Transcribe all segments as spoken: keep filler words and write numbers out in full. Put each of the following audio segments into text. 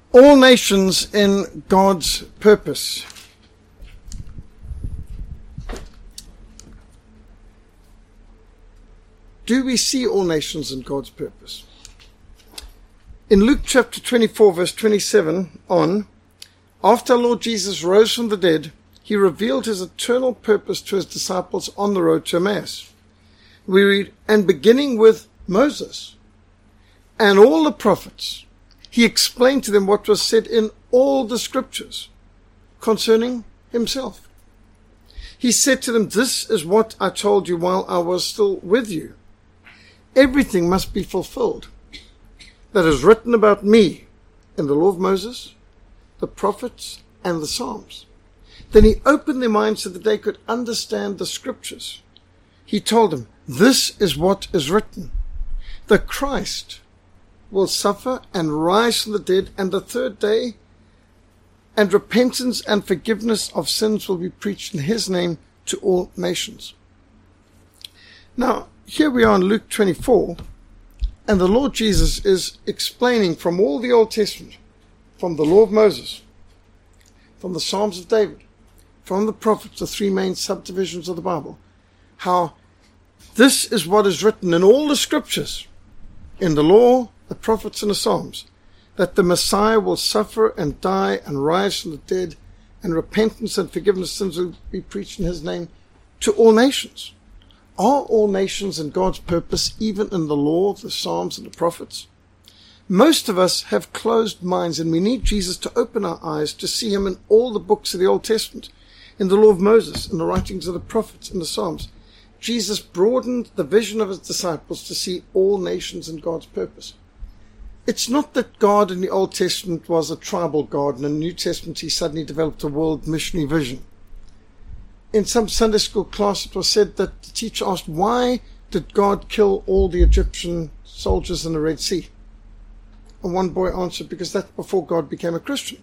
All nations in God's purpose. Do we see all nations in God's purpose? In Luke chapter twenty-four, verse twenty-seven on, after our Lord Jesus rose from the dead, he revealed his eternal purpose to his disciples on the road to Emmaus. We read, and beginning with Moses and all the prophets, he explained to them what was said in all the scriptures concerning himself. He said to them, this is what I told you while I was still with you. Everything must be fulfilled that is written about me in the law of Moses, the prophets, and the Psalms. Then he opened their minds so that they could understand the scriptures. He told them, this is what is written. The Christ will suffer and rise from the dead, and the third day, and repentance and forgiveness of sins will be preached in his name to all nations. Now, here we are in Luke twenty-four, and the Lord Jesus is explaining from all the Old Testament, from the law of Moses, from the Psalms of David, from the prophets, the three main subdivisions of the Bible, how this is what is written in all the scriptures, in the law, the prophets, and the Psalms, that the Messiah will suffer and die and rise from the dead, and repentance and forgiveness of sins will be preached in his name to all nations. Are all nations in God's purpose, even in the law, the Psalms, and the prophets? Most of us have closed minds, and we need Jesus to open our eyes to see him in all the books of the Old Testament, in the law of Moses, in the writings of the prophets, in the Psalms. Jesus broadened the vision of his disciples to see all nations in God's purpose. It's not that God in the Old Testament was a tribal God, and in the New Testament he suddenly developed a world missionary vision. In some Sunday school class it was said that the teacher asked, why did God kill all the Egyptian soldiers in the Red Sea? And one boy answered, because that's before God became a Christian.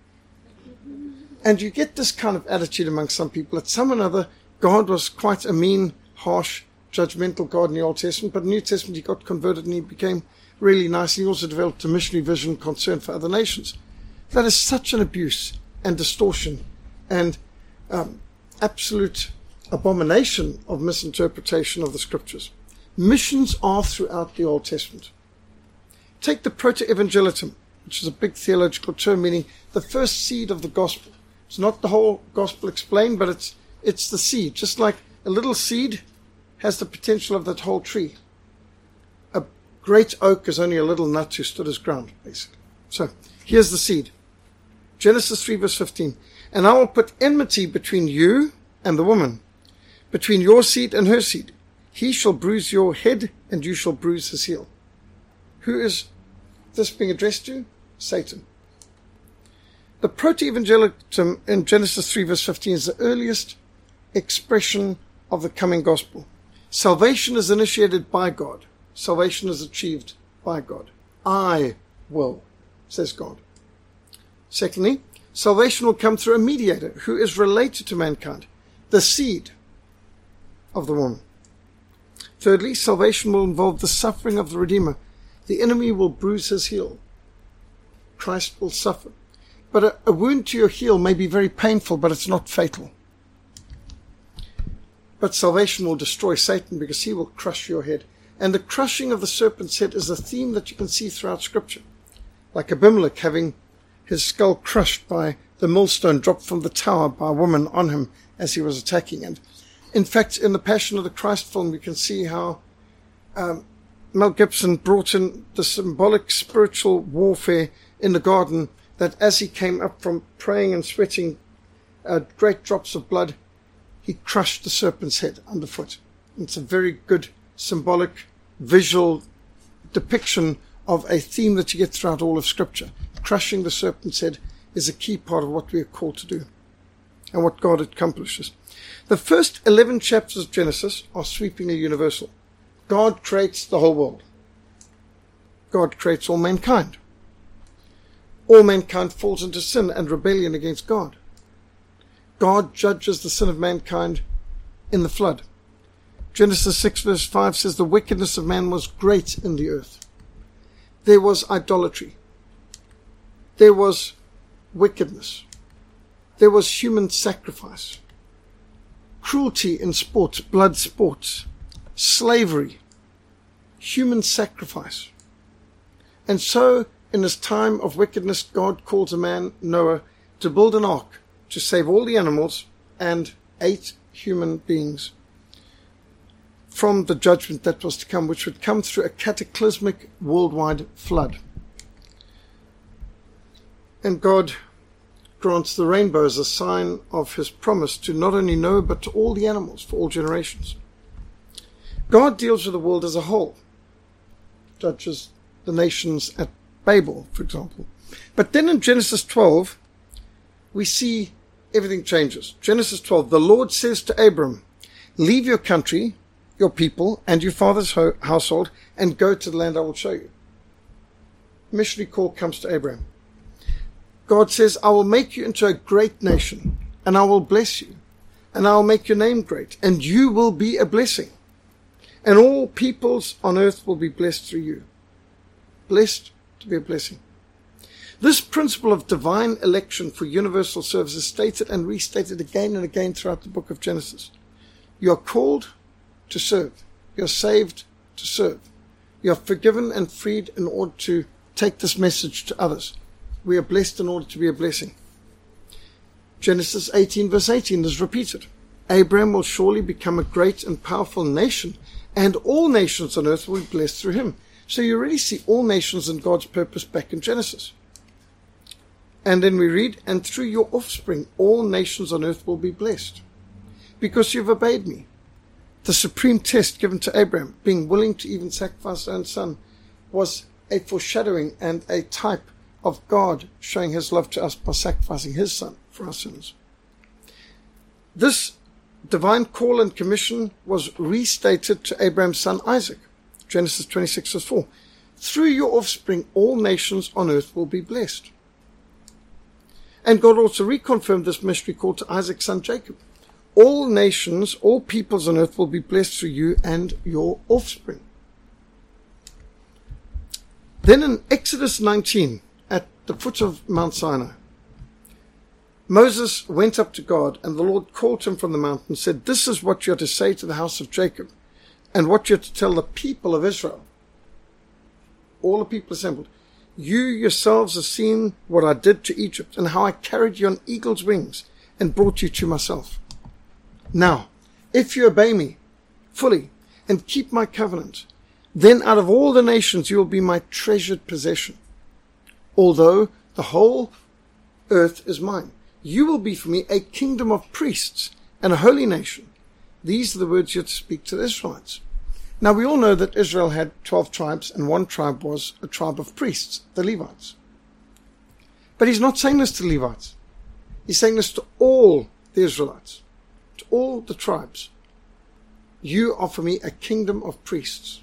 And you get this kind of attitude among some people, that some or another, God was quite a mean, harsh, judgmental God in the Old Testament, but in the New Testament he got converted and he became really nice. He also developed a missionary vision, concern for other nations. That is such an abuse and distortion and um, absolute abomination of misinterpretation of the scriptures. Missions are throughout the Old Testament. Take the proto-evangelium, which is a big theological term meaning the first seed of the gospel. It's not the whole gospel explained, but it's it's the seed. Just like a little seed has the potential of that whole tree. A great oak is only a little nut who stood his ground, basically. So, here's the seed. Genesis three verse fifteen. And I will put enmity between you and the woman, between your seed and her seed. He shall bruise your head, and you shall bruise his heel. Who is this being addressed to? Satan. The proto-evangelium in Genesis three verse fifteen is the earliest expression of the coming gospel. Salvation is initiated by God. Salvation is achieved by God. I will, says God. Secondly, salvation will come through a mediator who is related to mankind, the seed of the woman. Thirdly, salvation will involve the suffering of the Redeemer. The enemy will bruise his heel. Christ will suffer. But a, a wound to your heel may be very painful, but it's not fatal. But salvation will destroy Satan because he will crush your head. And the crushing of the serpent's head is a theme that you can see throughout Scripture. Like Abimelech having his skull crushed by the millstone dropped from the tower by a woman on him as he was attacking. And in fact, in the Passion of the Christ film, you can see how um, Mel Gibson brought in the symbolic spiritual warfare in the garden, that as he came up from praying and sweating uh, great drops of blood, he crushed the serpent's head underfoot. It's a very good symbolic visual depiction of a theme that you get throughout all of Scripture. Crushing the serpent's head is a key part of what we are called to do and what God accomplishes. The first eleven chapters of Genesis are sweepingly universal. God creates the whole world. God creates all mankind. All mankind falls into sin and rebellion against God. God judges the sin of mankind in the flood. Genesis six verse five says the wickedness of man was great in the earth. There was idolatry. there was wickedness. There was human sacrifice, cruelty in sports, blood sports, slavery, human sacrifice. And so, in this time of wickedness, God calls a man, Noah, to build an ark to save all the animals and eight human beings from the judgment that was to come, which would come through a cataclysmic worldwide flood. And God grants the rainbow as a sign of his promise to not only Noah, but to all the animals for all generations. God deals with the world as a whole, judges the nations at Babel, for example. But then in Genesis twelve, we see everything changes. Genesis twelve, the Lord says to Abram, leave your country, your people, and your father's ho- household, and go to the land I will show you. Missionary call comes to Abraham. God says, I will make you into a great nation, and I will bless you, and I will make your name great, and you will be a blessing. And all peoples on earth will be blessed through you. Blessed to be a blessing. This principle of divine election for universal service is stated and restated again and again throughout the book of Genesis. You are called to serve. You are saved to serve. You are forgiven and freed in order to take this message to others. We are blessed in order to be a blessing. Genesis eighteen verse eighteen is repeated. Abraham will surely become a great and powerful nation, and all nations on earth will be blessed through him. So you already see all nations and God's purpose back in Genesis. And then we read, and through your offspring all nations on earth will be blessed, because you've obeyed me. The supreme test given to Abraham, being willing to even sacrifice his own son, was a foreshadowing and a type of God showing his love to us by sacrificing his son for our sins. This divine call and commission was restated to Abraham's son Isaac. Genesis twenty-six verse four. Through your offspring all nations on earth will be blessed. And God also reconfirmed this mystery call to Isaac's son Jacob. All nations, all peoples on earth will be blessed through you and your offspring. Then in Exodus nineteen, at the foot of Mount Sinai, Moses went up to God, and the Lord called him from the mountain and said, this is what you are to say to the house of Jacob, and what you are to tell the people of Israel. All the people assembled. You yourselves have seen what I did to Egypt, and how I carried you on eagle's wings and brought you to myself. Now, if you obey me fully and keep my covenant, then out of all the nations you will be my treasured possession. Although the whole earth is mine, you will be for me a kingdom of priests and a holy nation. These are the words you are to speak to the Israelites. Now we all know that Israel had twelve tribes, and one tribe was a tribe of priests, the Levites. But he's not saying this to the Levites. He's saying this to all the Israelites, to all the tribes. You are for me a kingdom of priests.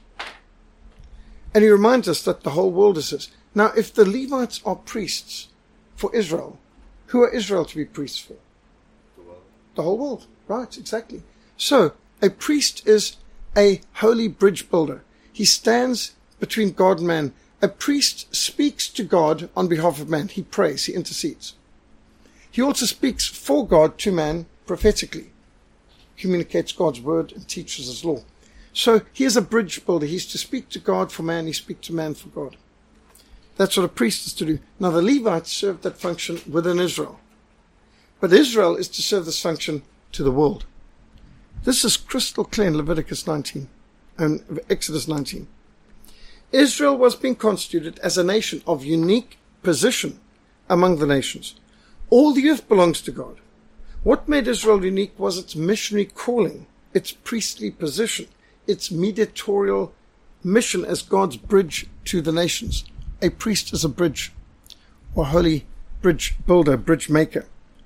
And he reminds us that the whole world is his. Now, if the Levites are priests for Israel, who are Israel to be priests for? The world. The whole world. Right, exactly. So, a priest is a holy bridge builder. He stands between God and man. A priest speaks to God on behalf of man. He prays, he intercedes. He also speaks for God to man prophetically. Communicates God's word and teaches his law. So he is a bridge builder. He's to speak to God for man. He speaks to man for God. That's what a priest is to do. Now the Levites served that function within Israel. But Israel is to serve this function to the world. This is crystal clear in Leviticus nineteen and Exodus nineteen. Israel was being constituted as a nation of unique position among the nations. All the earth belongs to God. What made Israel unique was its missionary calling, its priestly position, its mediatorial mission as God's bridge to the nations. A priest is a bridge, or holy bridge builder, bridge maker.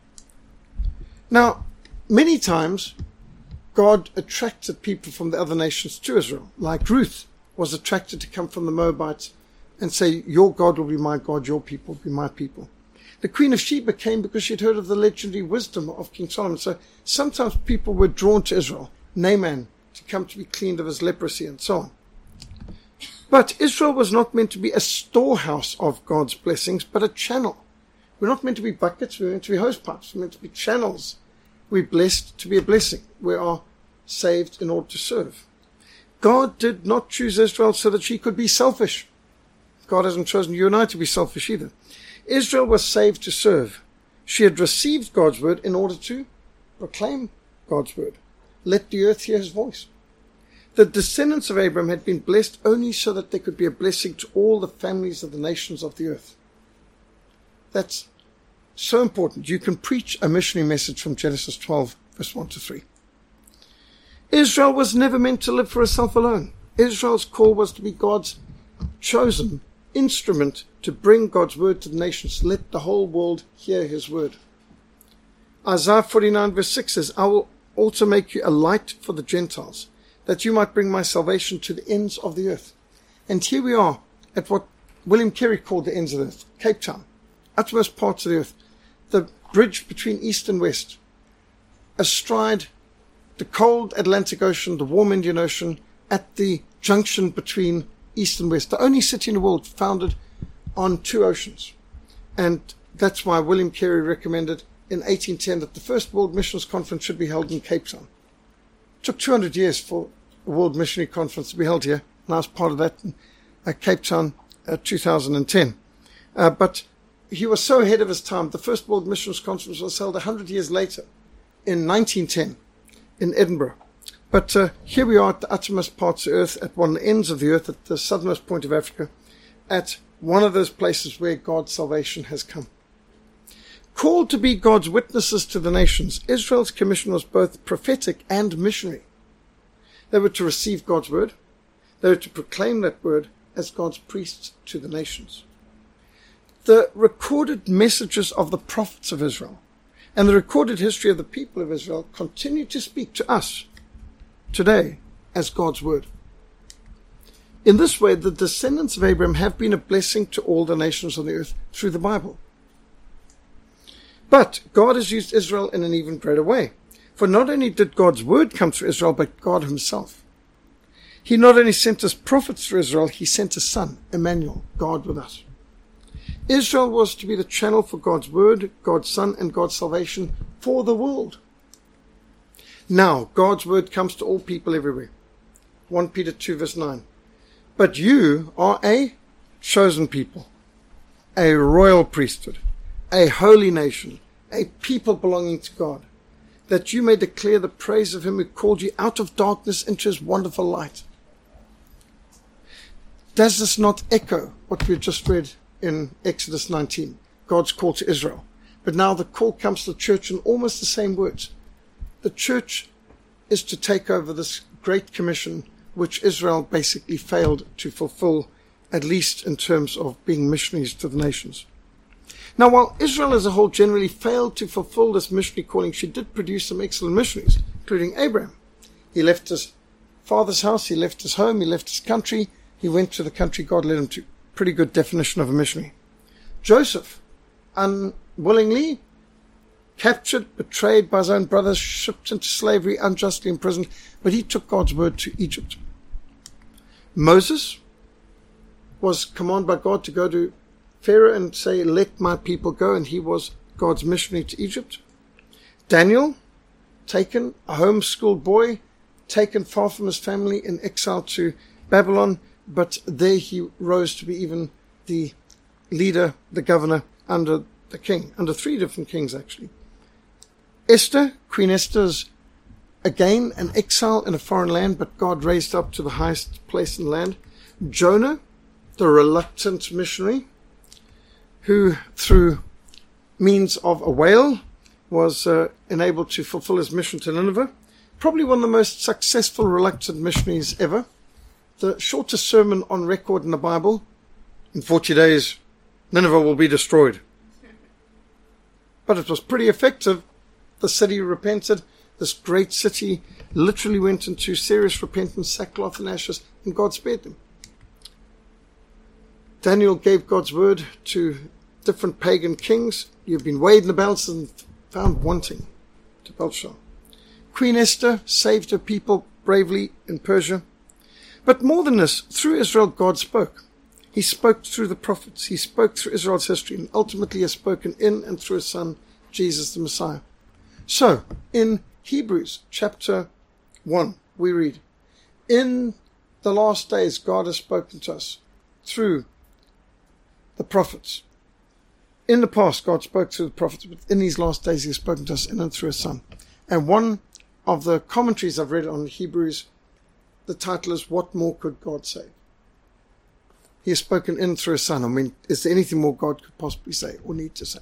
Now, many times, God attracted people from the other nations to Israel, like Ruth was attracted to come from the Moabites and say, your God will be my God, your people will be my people. The Queen of Sheba came because she'd heard of the legendary wisdom of King Solomon. So sometimes people were drawn to Israel, Naaman, to come to be cleaned of his leprosy and so on. But Israel was not meant to be a storehouse of God's blessings, but a channel. We're not meant to be buckets, we're meant to be hosepipes, we're meant to be channels. We're blessed to be a blessing. We are saved in order to serve. God did not choose Israel so that she could be selfish. God hasn't chosen you and I to be selfish either. Israel was saved to serve. She had received God's word in order to proclaim God's word. Let the earth hear his voice. The descendants of Abraham had been blessed only so that they could be a blessing to all the families of the nations of the earth. That's so important. You can preach a missionary message from Genesis twelve, verse one to three. Israel was never meant to live for herself alone. Israel's call was to be God's chosen instrument to bring God's word to the nations. Let the whole world hear his word. Isaiah forty-nine, verse six says, I will also make you a light for the Gentiles, that you might bring my salvation to the ends of the earth. And here we are at what William Carey called the ends of the earth, Cape Town, utmost parts of the earth, the bridge between east and west, astride the cold Atlantic Ocean, the warm Indian Ocean, at the junction between east and west, the only city in the world founded on two oceans. And that's why William Carey recommended in eighteen ten that the first World Missions Conference should be held in Cape Town. It took two hundred years for a World Missionary Conference to be held here, and I was part of that in uh, Cape Town uh, two thousand ten. Uh, but he was so ahead of his time. The first World Missions Conference was held one hundred years later in nineteen ten in Edinburgh. But uh, here we are at the uttermost parts of the earth, at one of the ends of the earth, at the southernmost point of Africa, at one of those places where God's salvation has come. Called to be God's witnesses to the nations, Israel's commission was both prophetic and missionary. They were to receive God's word. They were to proclaim that word as God's priests to the nations. The recorded messages of the prophets of Israel and the recorded history of the people of Israel continue to speak to us today as God's word. In this way, the descendants of Abraham have been a blessing to all the nations on the earth through the Bible. But God has used Israel in an even greater way. For not only did God's word come through Israel, but God himself. He not only sent us prophets through Israel, he sent his son, Emmanuel, God with us. Israel was to be the channel for God's word, God's son, and God's salvation for the world. Now, God's word comes to all people everywhere. First Peter two, verse nine. But you are a chosen people, a royal priesthood, a holy nation, a people belonging to God, that you may declare the praise of him who called you out of darkness into his wonderful light. Does this not echo what we just read in Exodus nineteen, God's call to Israel? But now the call comes to the church in almost the same words. The church is to take over this great commission which Israel basically failed to fulfill, at least in terms of being missionaries to the nations. Now, while Israel as a whole generally failed to fulfill this missionary calling, she did produce some excellent missionaries, including Abraham. He left his father's house, he left his home, he left his country, he went to the country God led him to. Pretty good definition of a missionary. Joseph, unwillingly captured, betrayed by his own brothers, shipped into slavery, unjustly imprisoned, but he took God's word to Egypt. Moses was commanded by God to go to Pharaoh and say, let my people go, and he was God's missionary to Egypt. Daniel, taken, a homeschooled boy, taken far from his family in exile to Babylon, but there he rose to be even the leader, the governor under the king, under three different kings actually. Esther, Queen Esther, is again an exile in a foreign land, but God raised up to the highest place in the land. Jonah, the reluctant missionary, who through means of a whale was uh, enabled to fulfill his mission to Nineveh. Probably one of the most successful reluctant missionaries ever. The shortest sermon on record in the Bible, in forty days, Nineveh will be destroyed. But it was pretty effective. The city repented. This great city literally went into serious repentance, sackcloth and ashes, and God spared them. Daniel gave God's word to different pagan kings. You've been weighed in the balance and found wanting, to Belshazzar. Queen Esther saved her people bravely in Persia. But more than this, through Israel, God spoke. He spoke through the prophets. He spoke through Israel's history, and ultimately has spoken in and through his son, Jesus the Messiah. So, in Hebrews chapter one, we read, in the last days, God has spoken to us through the prophets. In the past, God spoke through the prophets, but in these last days, he has spoken to us in and through his son. And one of the commentaries I've read on Hebrews, the title is, What More Could God Say? He has spoken in and through his son. I mean, is there anything more God could possibly say or need to say?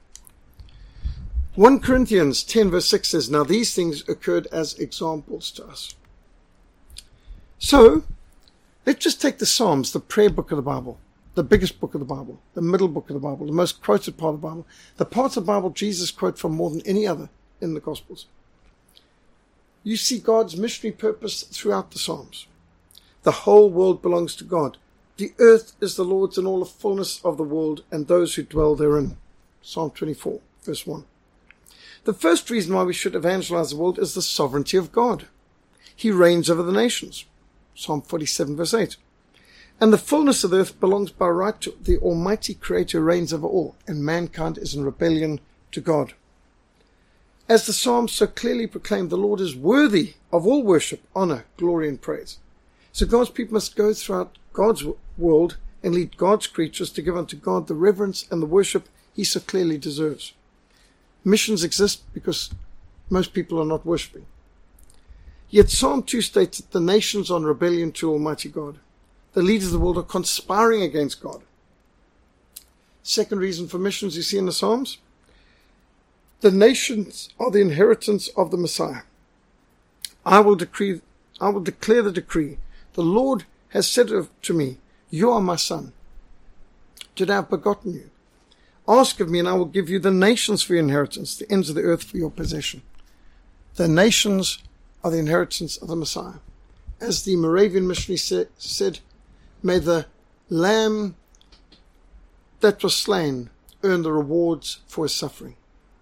First Corinthians ten verse six says, now these things occurred as examples to us. So, let's just take the Psalms, the prayer book of the Bible, the biggest book of the Bible, the middle book of the Bible, the most quoted part of the Bible, the parts of the Bible Jesus quotes from more than any other in the Gospels. You see God's missionary purpose throughout the Psalms. The whole world belongs to God. The earth is the Lord's and all the fullness of the world and those who dwell therein. Psalm twenty-four, verse one. The first reason why we should evangelize the world is the sovereignty of God. He reigns over the nations. Psalm forty-seven, verse eight. And the fullness of the earth belongs by right to the Almighty Creator who reigns over all, and mankind is in rebellion to God. As the Psalms so clearly proclaim, the Lord is worthy of all worship, honor, glory, and praise. So God's people must go throughout God's world and lead God's creatures to give unto God the reverence and the worship he so clearly deserves. Missions exist because most people are not worshipping. Yet Psalm two states that the nations are in rebellion to Almighty God. The leaders of the world are conspiring against God. Second reason for missions you see in the Psalms. The nations are the inheritance of the Messiah. I will decree, I will declare the decree. The Lord has said to me, you are my son. Today I have begotten you. Ask of me, and I will give you the nations for your inheritance, the ends of the earth for your possession. The nations are the inheritance of the Messiah. As the Moravian missionary sa- said, may the lamb that was slain earn the rewards for his suffering.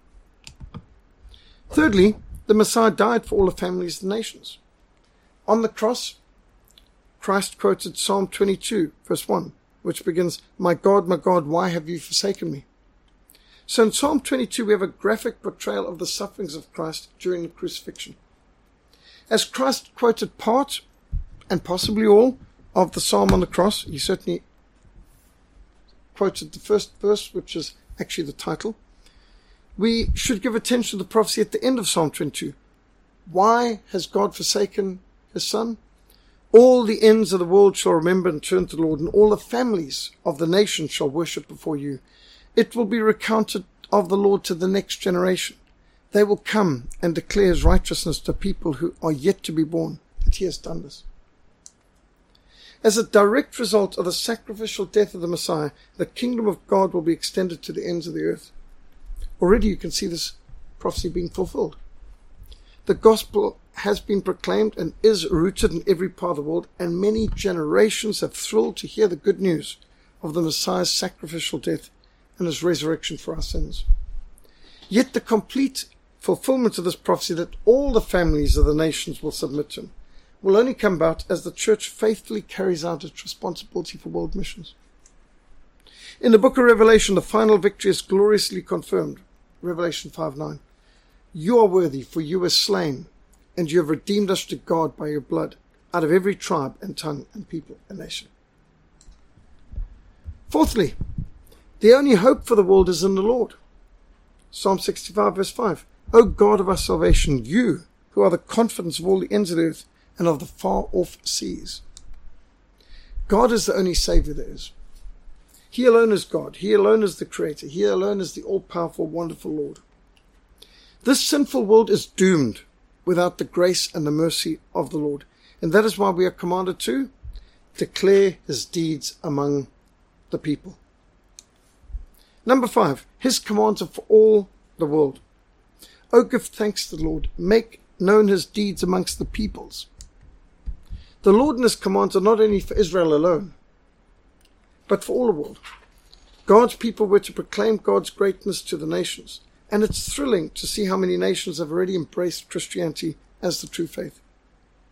Thirdly, the Messiah died for all the families of the nations. On the cross, Christ quoted Psalm twenty-two, verse one, which begins, my God, my God, why have you forsaken me? So in Psalm twenty-two, we have a graphic portrayal of the sufferings of Christ during the crucifixion. As Christ quoted part, and possibly all, of the psalm on the cross, he certainly quoted the first verse, which is actually the title. We should give attention to the prophecy at the end of Psalm twenty-two. Why has God forsaken his son? All the ends of the world shall remember and turn to the Lord, and all the families of the nations shall worship before you. It will be recounted of the Lord to the next generation. They will come and declare his righteousness to people who are yet to be born, that he has done this. As a direct result of the sacrificial death of the Messiah, the kingdom of God will be extended to the ends of the earth. Already you can see this prophecy being fulfilled. The gospel has been proclaimed and is rooted in every part of the world, and many generations have thrilled to hear the good news of the Messiah's sacrificial death and his resurrection for our sins. Yet the complete fulfillment of this prophecy that all the families of the nations will submit to him will only come about as the church faithfully carries out its responsibility for world missions. In the book of Revelation, the final victory is gloriously confirmed. Revelation five nine. You are worthy, for you were slain, and you have redeemed us to God by your blood, out of every tribe and tongue and people and nation. Fourthly, the only hope for the world is in the Lord. Psalm sixty-five verse five. O God of our salvation, you who are the confidence of all the ends of the earth and of the far-off seas. God is the only Savior there is. He alone is God. He alone is the Creator. He alone is the all-powerful, wonderful Lord. This sinful world is doomed without the grace and the mercy of the Lord. And that is why we are commanded to declare his deeds among the people. Number five, his commands are for all the world. Oh, give thanks to the Lord. Make known his deeds amongst the peoples. The Lord and his commands are not only for Israel alone, but for all the world. God's people were to proclaim God's greatness to the nations. And it's thrilling to see how many nations have already embraced Christianity as the true faith.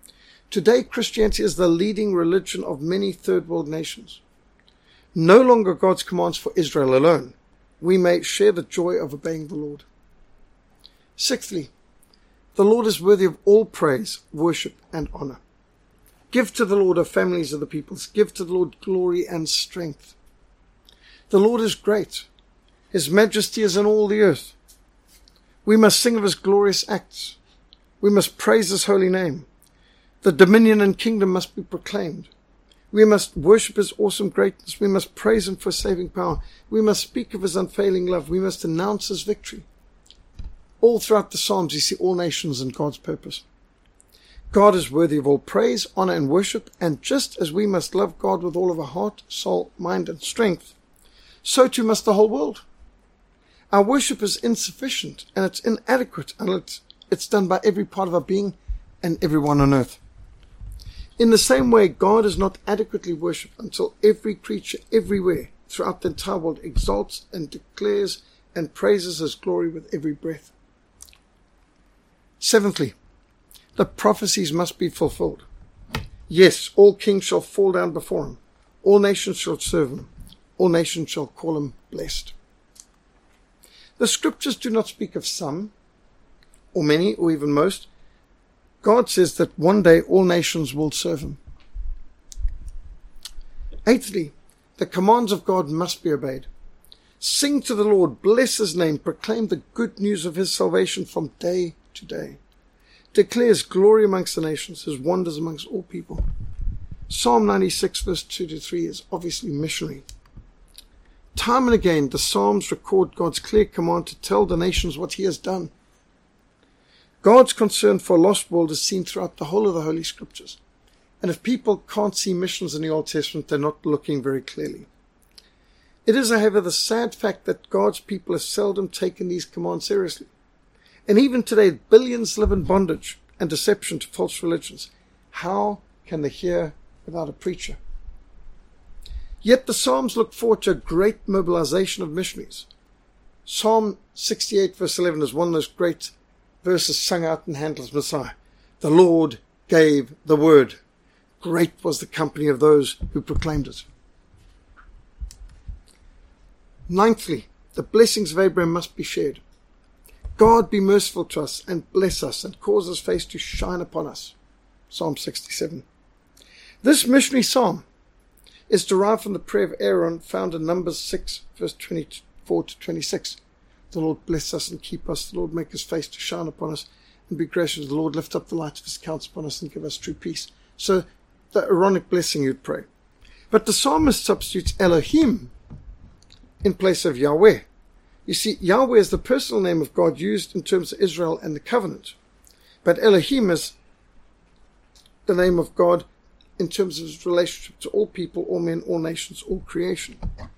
Today, Christianity is the leading religion of many third world nations. No longer God's commands for Israel alone. We may share the joy of obeying the Lord. Sixthly, the Lord is worthy of all praise, worship, and honor. Give to the Lord, O families of the peoples. Give to the Lord glory and strength. The Lord is great. His majesty is in all the earth. We must sing of his glorious acts. We must praise his holy name. The dominion and kingdom must be proclaimed. We must worship his awesome greatness. We must praise him for saving power. We must speak of his unfailing love. We must announce his victory. All throughout the Psalms, you see all nations and God's purpose. God is worthy of all praise, honor, and worship, and just as we must love God with all of our heart, soul, mind, and strength, so too must the whole world. Our worship is insufficient, and it's inadequate unless it's done by every part of our being and everyone on earth. In the same way, God is not adequately worshipped until every creature everywhere throughout the entire world exalts and declares and praises his glory with every breath. Seventhly, the prophecies must be fulfilled. Yes, all kings shall fall down before him. All nations shall serve him. All nations shall call him blessed. The scriptures do not speak of some, or many, or even most. God says that one day all nations will serve him. Eighthly, the commands of God must be obeyed. Sing to the Lord, bless his name, proclaim the good news of his salvation from day to day. Declare his glory amongst the nations, his wonders amongst all people. Psalm ninety-six verse two to three is obviously missionary. Time and again, the Psalms record God's clear command to tell the nations what he has done. God's concern for a lost world is seen throughout the whole of the Holy Scriptures. And if people can't see missions in the Old Testament, they're not looking very clearly. It is, however, the sad fact that God's people have seldom taken these commands seriously. And even today, billions live in bondage and deception to false religions. How can they hear without a preacher? Yet the Psalms look forward to a great mobilization of missionaries. Psalm sixty-eight verse eleven is one of those great verses sung out in Handel's Messiah. The Lord gave the word. Great was the company of those who proclaimed it. Ninthly, the blessings of Abraham must be shared. God be merciful to us and bless us and cause his face to shine upon us. Psalm sixty-seven. This missionary psalm is derived from the prayer of Aaron found in Numbers six verse twenty-four to twenty-six. The Lord bless us and keep us. The Lord make his face to shine upon us and be gracious. The Lord lift up the light of his countenance upon us and give us true peace. So the Aaronic blessing you'd pray. But the psalmist substitutes Elohim in place of Yahweh. You see, Yahweh is the personal name of God used in terms of Israel and the covenant. But Elohim is the name of God in terms of his relationship to all people, all men, all nations, all creation.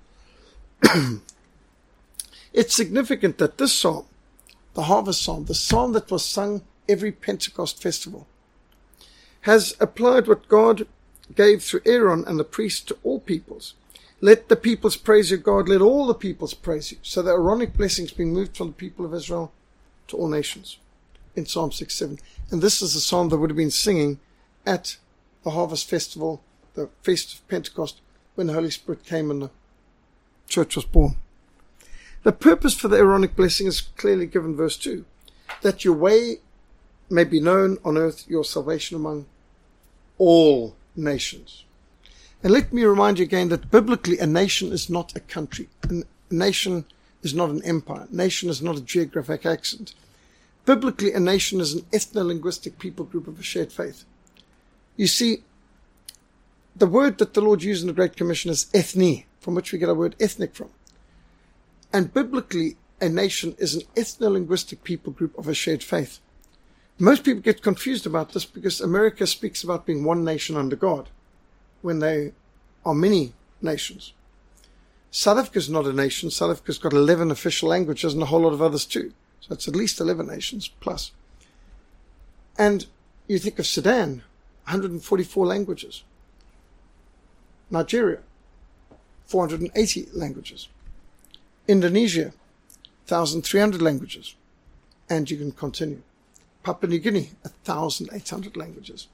It's significant that this psalm, the harvest psalm, the psalm that was sung every Pentecost festival, has applied what God gave through Aaron and the priests to all peoples. Let the peoples praise you, God. Let all the peoples praise you. So the Aaronic blessings being moved from the people of Israel to all nations in Psalm sixty-seven. And this is the psalm that would have been singing at the harvest festival, the feast of Pentecost, when the Holy Spirit came and the church was born. The purpose for the Aaronic blessing is clearly given, verse two, that your way may be known on earth, your salvation among all nations. And let me remind you again that biblically a nation is not a country. A nation is not an empire. A nation is not a geographic accent. Biblically, a nation is an ethno-linguistic people group of a shared faith. You see, the word that the Lord used in the Great Commission is ethne, from which we get our word ethnic from. And biblically, a nation is an ethno-linguistic people group of a shared faith. Most people get confused about this because America speaks about being one nation under God, when they are many nations. South Africa is not a nation. South Africa's got eleven official languages and a whole lot of others too. So it's at least eleven nations plus. And you think of Sudan, one hundred forty-four languages. Nigeria, four hundred eighty languages. Indonesia, one thousand three hundred languages. And you can continue. Papua New Guinea, one thousand eight hundred languages.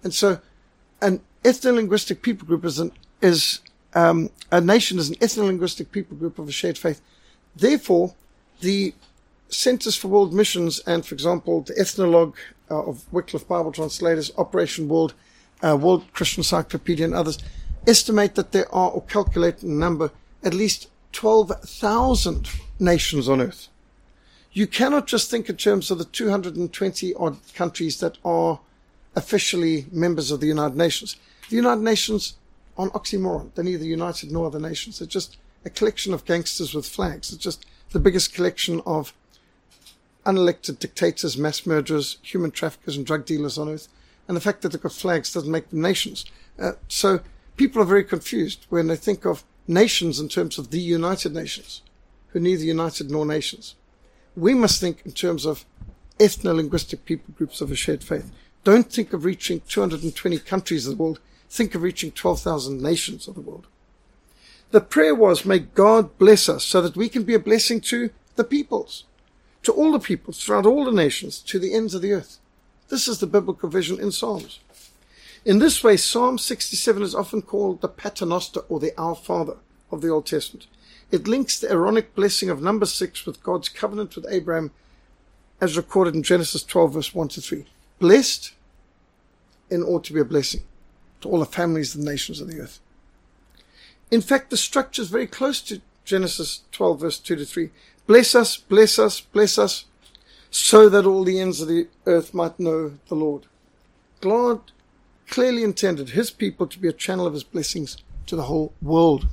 And so an ethno-linguistic people group is, an, is um, a nation is an ethno-linguistic people group of a shared faith. Therefore, the Centers for World Missions and, for example, the Ethnologue uh, of Wycliffe Bible Translators, Operation World, uh, World Christian Encyclopedia and others estimate that there are, or calculate in number, at least twelve thousand nations on earth. You cannot just think in terms of the two hundred twenty odd countries that are officially members of the United Nations. The United Nations are an oxymoron. They're neither united nor other nations. They're just a collection of gangsters with flags. It's just the biggest collection of unelected dictators, mass murderers, human traffickers and drug dealers on earth. And the fact that they've got flags doesn't make them nations. Uh, so people are very confused when they think of nations in terms of the United Nations, who are neither united nor nations. We must think in terms of ethno-linguistic people groups of a shared faith. Don't think of reaching two hundred twenty countries of the world. Think of reaching twelve thousand nations of the world. The prayer was, may God bless us so that we can be a blessing to the peoples, to all the peoples, throughout all the nations, to the ends of the earth. This is the biblical vision in Psalms. In this way, Psalm sixty-seven is often called the Paternoster, or the Our Father of the Old Testament. It links the Aaronic blessing of number six with God's covenant with Abraham, as recorded in Genesis twelve, verse one to three. Blessed in order to be a blessing to all the families and nations of the earth. In fact, the structure is very close to Genesis twelve, verse two to three. Bless us, bless us, bless us, so that all the ends of the earth might know the Lord. God clearly intended his people to be a channel of his blessings to the whole world.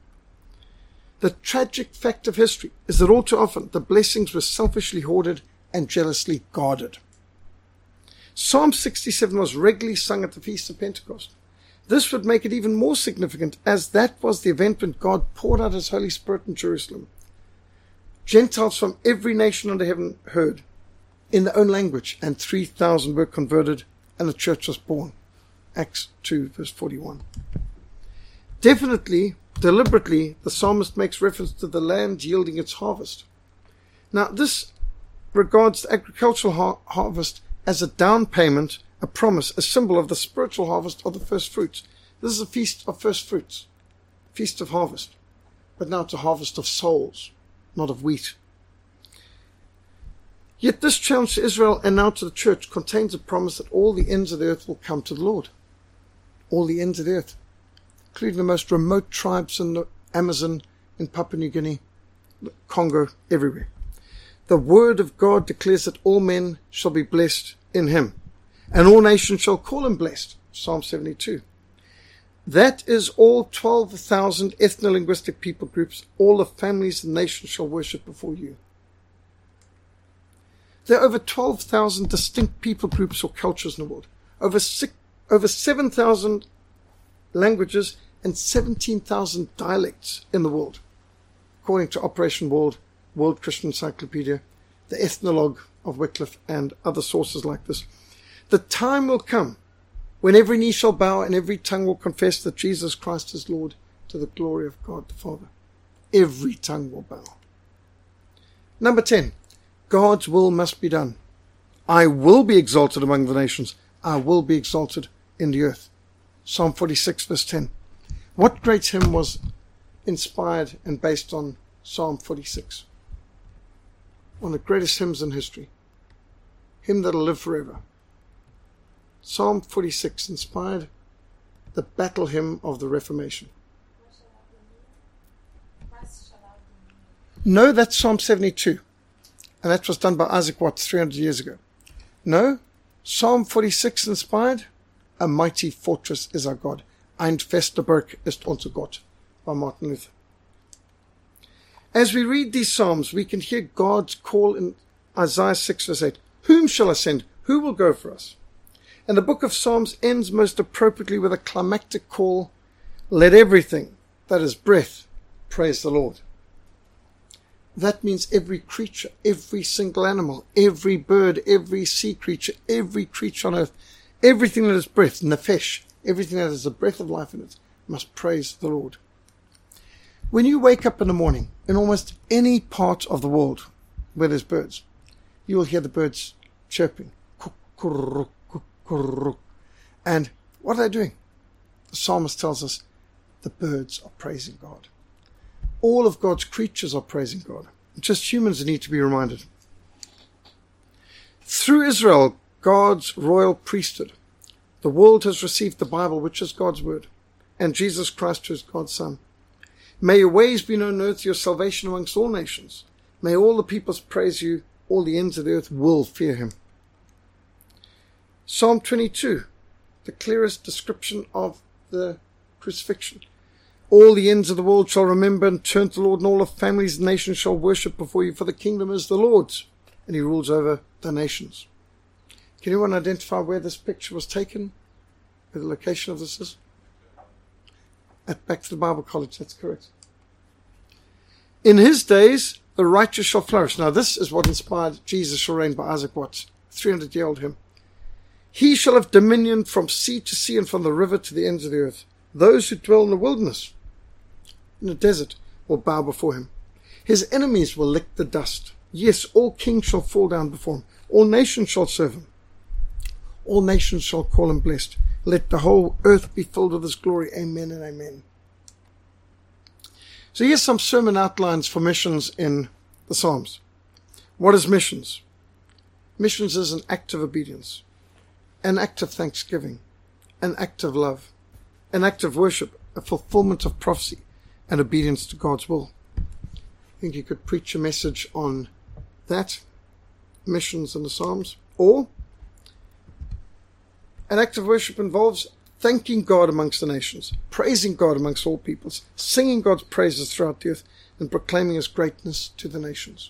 The tragic fact of history is that all too often the blessings were selfishly hoarded and jealously guarded. Psalm sixty-seven was regularly sung at the Feast of Pentecost. This would make it even more significant, as that was the event when God poured out his Holy Spirit in Jerusalem. Gentiles from every nation under heaven heard in their own language, and three thousand were converted, and the church was born. Acts two, verse forty-one. Definitely, deliberately, the psalmist makes reference to the land yielding its harvest. Now, this regards the agricultural har- harvest as a down payment, a promise, a symbol of the spiritual harvest of the first fruits. This is a feast of first fruits, feast of harvest. But now it's a harvest of souls, not of wheat. Yet this challenge to Israel and now to the church contains a promise that all the ends of the earth will come to the Lord. All the ends of the earth, including the most remote tribes in the Amazon, in Papua New Guinea, Congo, everywhere. The word of God declares that all men shall be blessed in him, and all nations shall call him blessed. Psalm seventy-two. That is all twelve thousand ethno-linguistic people groups, all the families and nations shall worship before you. There are over twelve thousand distinct people groups or cultures in the world, over six, over seven thousand languages and seventeen thousand dialects in the world, according to Operation World, World Christian Encyclopedia, the Ethnologue of Wycliffe, and other sources like this. The time will come when every knee shall bow and every tongue will confess that Jesus Christ is Lord, to the glory of God the Father. Every tongue will bow. Number ten, God's will must be done. I will be exalted among the nations. I will be exalted in the earth. Psalm forty-six, verse ten. What great hymn was inspired and based on Psalm forty-six? One of the greatest hymns in history. Hymn that'll live forever. Psalm forty-six inspired the battle hymn of the Reformation. No, that's Psalm seventy-two. And that was done by Isaac Watts three hundred years ago. No, Psalm forty-six inspired, a mighty fortress is our God. Ein fester Burg ist unser Gott, by Martin Luther. As we read these Psalms, we can hear God's call in Isaiah six, verse eight. Whom shall I send? Who will go for us? And the book of Psalms ends most appropriately with a climactic call, let everything that is breath praise the Lord. That means every creature, every single animal, every bird, every sea creature, every creature on earth, everything that is breath, nefesh, everything that has a breath of life in it, must praise the Lord. When you wake up in the morning, in almost any part of the world where there's birds, you will hear the birds chirping. And what are they doing? The psalmist tells us the birds are praising God. All of God's creatures are praising God. Just humans need to be reminded. Through Israel, God's royal priesthood, the world has received the Bible, which is God's word, and Jesus Christ, who is God's Son. May your ways be known on earth, your salvation amongst all nations. May all the peoples praise you, all the ends of the earth will fear him. Psalm twenty-two, the clearest description of the crucifixion. All the ends of the world shall remember and turn to the Lord, and all the families and nations shall worship before you, for the kingdom is the Lord's, and he rules over the nations. Can anyone identify where this picture was taken? Where the location of this is? At Back to the Bible College, that's correct. In his days, the righteous shall flourish. Now this is what inspired Jesus Shall Reign by Isaac Watts, three hundred year old hymn. He shall have dominion from sea to sea and from the river to the ends of the earth. Those who dwell in the wilderness, in the desert, will bow before him. His enemies will lick the dust. Yes, all kings shall fall down before him. All nations shall serve him. All nations shall call him blessed. Let the whole earth be filled with his glory. Amen and amen. So here's some sermon outlines for missions in the Psalms. What is missions? Missions is an act of obedience, an act of thanksgiving, an act of love, an act of worship, a fulfillment of prophecy, and obedience to God's will. I think you could preach a message on that, missions in the Psalms. Or an act of worship involves thanking God amongst the nations, praising God amongst all peoples, singing God's praises throughout the earth, and proclaiming his greatness to the nations.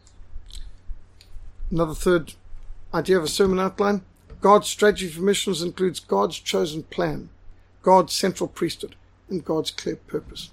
Another third idea of a sermon outline. God's strategy for missions includes God's chosen plan, God's central priesthood, and God's clear purpose.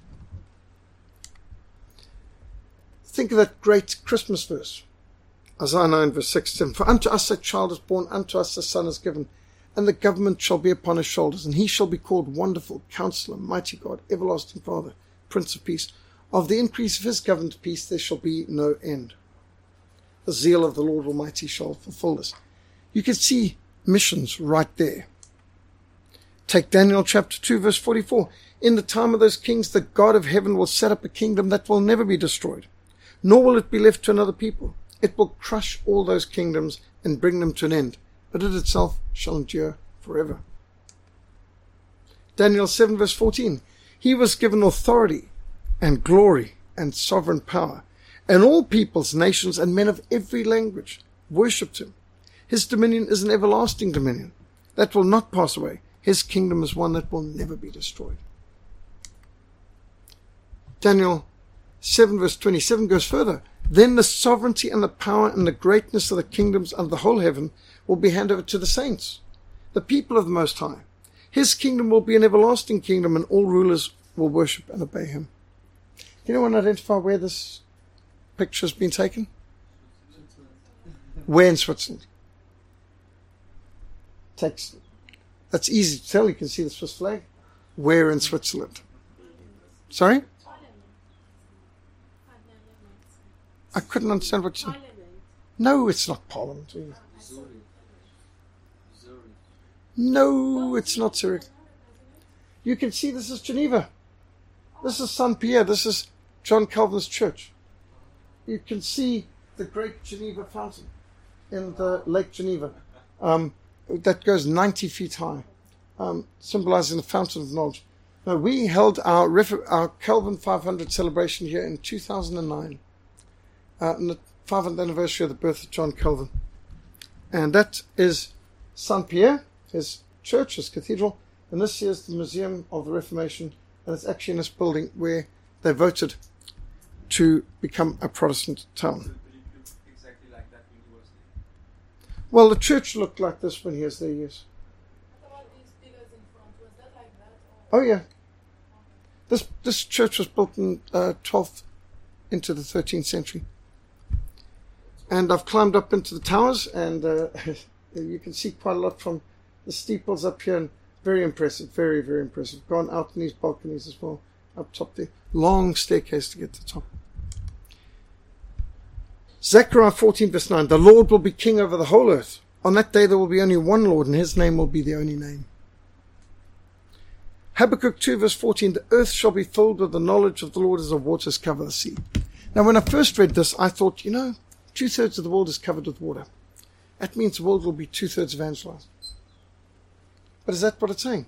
Think of that great Christmas verse, Isaiah nine verse six to seven. For unto us a child is born, unto us a son is given, and the government shall be upon his shoulders, and he shall be called Wonderful, Counselor, Mighty God, Everlasting Father, Prince of Peace. Of the increase of his government peace there shall be no end. The zeal of the Lord Almighty shall fulfill this. You can see missions right there. Take Daniel chapter two verse forty-four. In the time of those kings, the God of heaven will set up a kingdom that will never be destroyed, nor will it be left to another people. It will crush all those kingdoms and bring them to an end, but it itself shall endure forever. Daniel seven verse fourteen. He was given authority and glory and sovereign power, and all peoples, nations, and men of every language worshipped him. His dominion is an everlasting dominion that will not pass away. His kingdom is one that will never be destroyed. Daniel seven verse twenty-seven goes further. Then the sovereignty and the power and the greatness of the kingdoms of the whole heaven will be handed over to the saints, the people of the Most High. His kingdom will be an everlasting kingdom, and all rulers will worship and obey him. Can anyone identify where this picture has been taken? Where in Switzerland? Takes, that's easy to tell. You can see the Swiss flag. Where in Switzerland? Sorry? I couldn't understand what you said. No, it's not Parliament. No, it's not Zurich. You can see this is Geneva. This is Saint Pierre. This is John Calvin's church. You can see the great Geneva fountain in the Lake Geneva. Um, that goes ninety feet high, um, symbolizing the fountain of knowledge. Now, we held our, our Calvin five hundred celebration here in two thousand nine. Uh, on the five hundredth anniversary of the birth of John Calvin. And that is Saint Pierre, his church, his cathedral, and this here is the Museum of the Reformation, and it's actually in this building where they voted to become a Protestant town. Exactly like that when he was there. Well, the church looked like this when he was there, yes. What about these pillars in front? Was that like that? Or? Oh, yeah. This this church was built in uh, twelfth into the thirteenth century. And I've climbed up into the towers, and uh, you can see quite a lot from the steeples up here, and very impressive, very, very impressive. Gone out in these balconies as well, up top there. Long staircase to get to the top. Zechariah fourteen verse nine, the Lord will be king over the whole earth. On that day there will be only one Lord, and his name will be the only name. Habakkuk two verse fourteen, the earth shall be filled with the knowledge of the Lord as the waters cover the sea. Now when I first read this, I thought, you know, two-thirds of the world is covered with water. That means the world will be two-thirds evangelized. But is that what it's saying?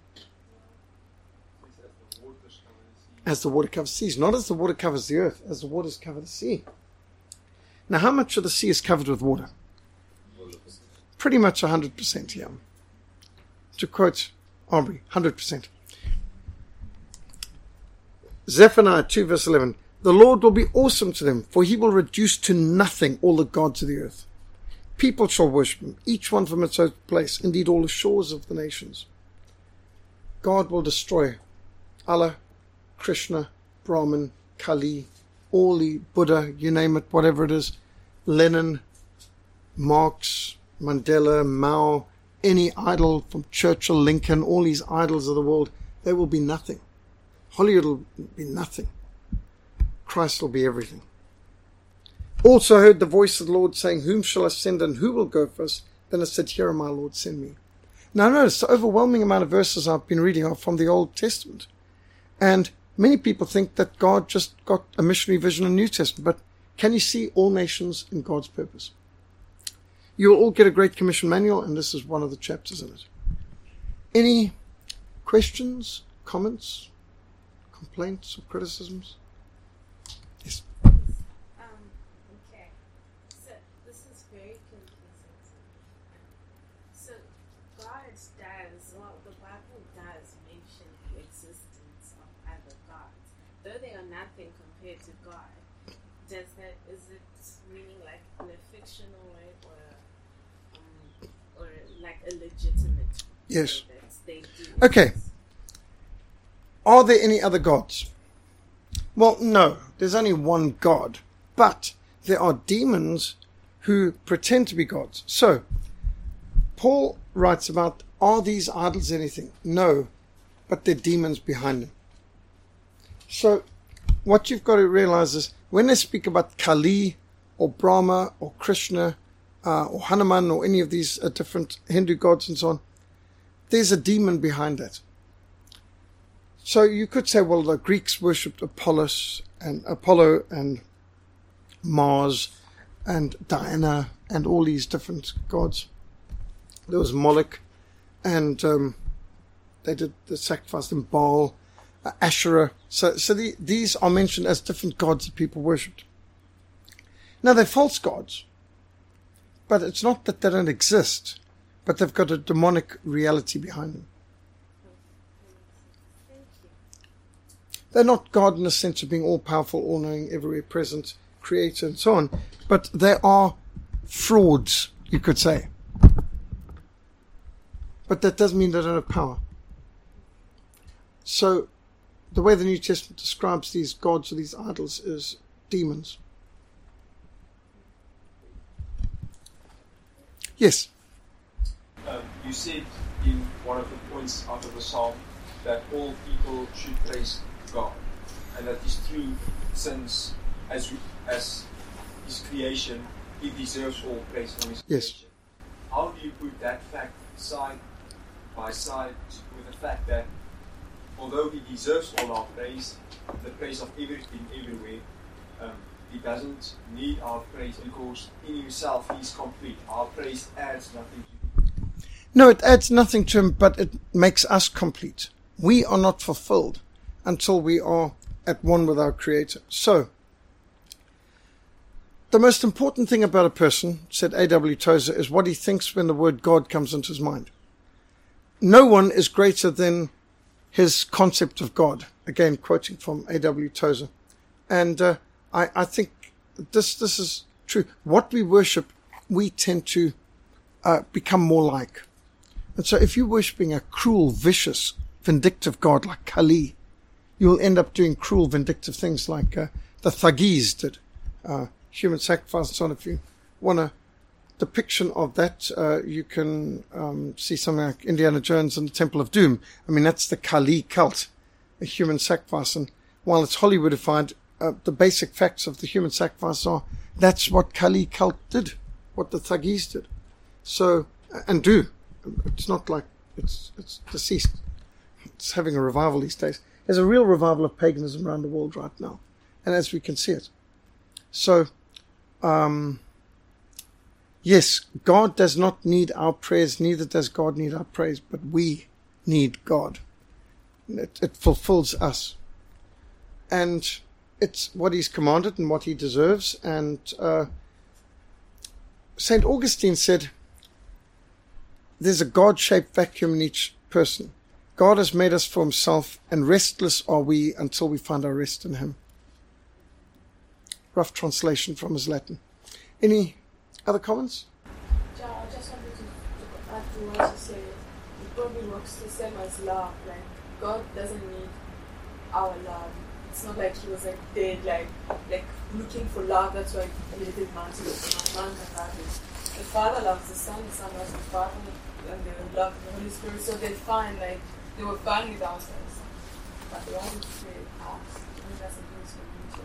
As the water covers seas. Not as the water covers the earth, as the waters cover the sea. Now how much of the sea is covered with water? Pretty much one hundred percent here. To quote Aubrey, one hundred percent. Zephaniah two verse eleven. The Lord will be awesome to them, for he will reduce to nothing all the gods of the earth. People shall worship him, each one from its own place, indeed all the shores of the nations. God will destroy Allah, Krishna, Brahman, Kali, all the Buddha, you name it, whatever it is, Lenin, Marx, Mandela, Mao, any idol from Churchill, Lincoln, all these idols of the world, they will be nothing. Hollywood will be nothing. Christ will be everything. Also heard the voice of the Lord saying, whom shall I send and who will go for us? Then I said, here am I, Lord, send me. Now notice the overwhelming amount of verses I've been reading are from the Old Testament. And many people think that God just got a missionary vision in the New Testament. But can you see all nations in God's purpose? You will all get a Great Commission manual, and this is one of the chapters in it. Any questions, comments, complaints, or criticisms? Yes. Um, okay. So this is very confusing to me. So God does, well, the Bible does mention the existence of other gods. Though they are nothing compared to God, does that, is it meaning like in a fictional way or, um, or like a legitimate Yes. way that they do Okay. exist? Are there any other gods? Well, no. There's only one God. But there are demons who pretend to be gods. So, Paul writes about, are these idols anything? No. But they're demons behind them. So, what you've got to realize is, when they speak about Kali, or Brahma, or Krishna, uh, or Hanuman, or any of these uh, different Hindu gods and so on, there's a demon behind that. So you could say, well, the Greeks worshipped Apollos and Apollo and Mars and Diana and all these different gods. There was Moloch, and um, they did the sacrifice in Baal, uh, Asherah. So, so the, these are mentioned as different gods that people worshipped. Now they're false gods, but it's not that they don't exist, but they've got a demonic reality behind them. They're not God in the sense of being all-powerful, all-knowing, everywhere present, creator, and so on. But they are frauds, you could say. But that doesn't mean they don't have power. So, the way the New Testament describes these gods or these idols is demons. Yes? Um, you said in one of the points out of the psalm that all people should praise God, and that is true since as as his creation, he deserves all praise from his Yes. creation. How do you put that fact side by side with the fact that although he deserves all our praise, the praise of everything everywhere, um, he doesn't need our praise because in himself he is complete. Our praise adds nothing to him. No, it adds nothing to him, but it makes us complete. We are not fulfilled until we are at one with our Creator. So, the most important thing about a person, said A W Tozer, is what he thinks when the word God comes into his mind. No one is greater than his concept of God. Again, quoting from A W Tozer. And uh, I, I think this this is true. What we worship, we tend to uh, become more like. And so if you're worshipping a cruel, vicious, vindictive God like Kali, you'll end up doing cruel, vindictive things like uh, the Thuggees did, uh, human sacrifice and so on. If you want a depiction of that, uh, you can um, see something like Indiana Jones and the Temple of Doom. I mean, that's the Kali cult, a human sacrifice. And while it's Hollywoodified, uh, the basic facts of the human sacrifice are that's what Kali cult did, what the Thuggees did. So, and do. It's not like it's it's deceased. that's having a revival these days. There's a real revival of paganism around the world right now, and as we can see it. So, um, yes, God does not need our prayers, neither does God need our praise, but we need God. It, it fulfills us. And it's what he's commanded and what he deserves. And uh, Saint Augustine said, there's a God-shaped vacuum in each person. God has made us for himself, and restless are we until we find our rest in him. Rough translation from his Latin. Any other comments? Yeah, I just wanted to, to add to what you said. It probably works the same as love. Like, God doesn't need our love. It's not like he was like dead, like like looking for love. That's why he created man to look man can love him. The Father loves the Son, the Son loves the Father, and they love the Holy Spirit. So they're fine. Like they were fine without us, but they wanted to create us. I think that's a good solution.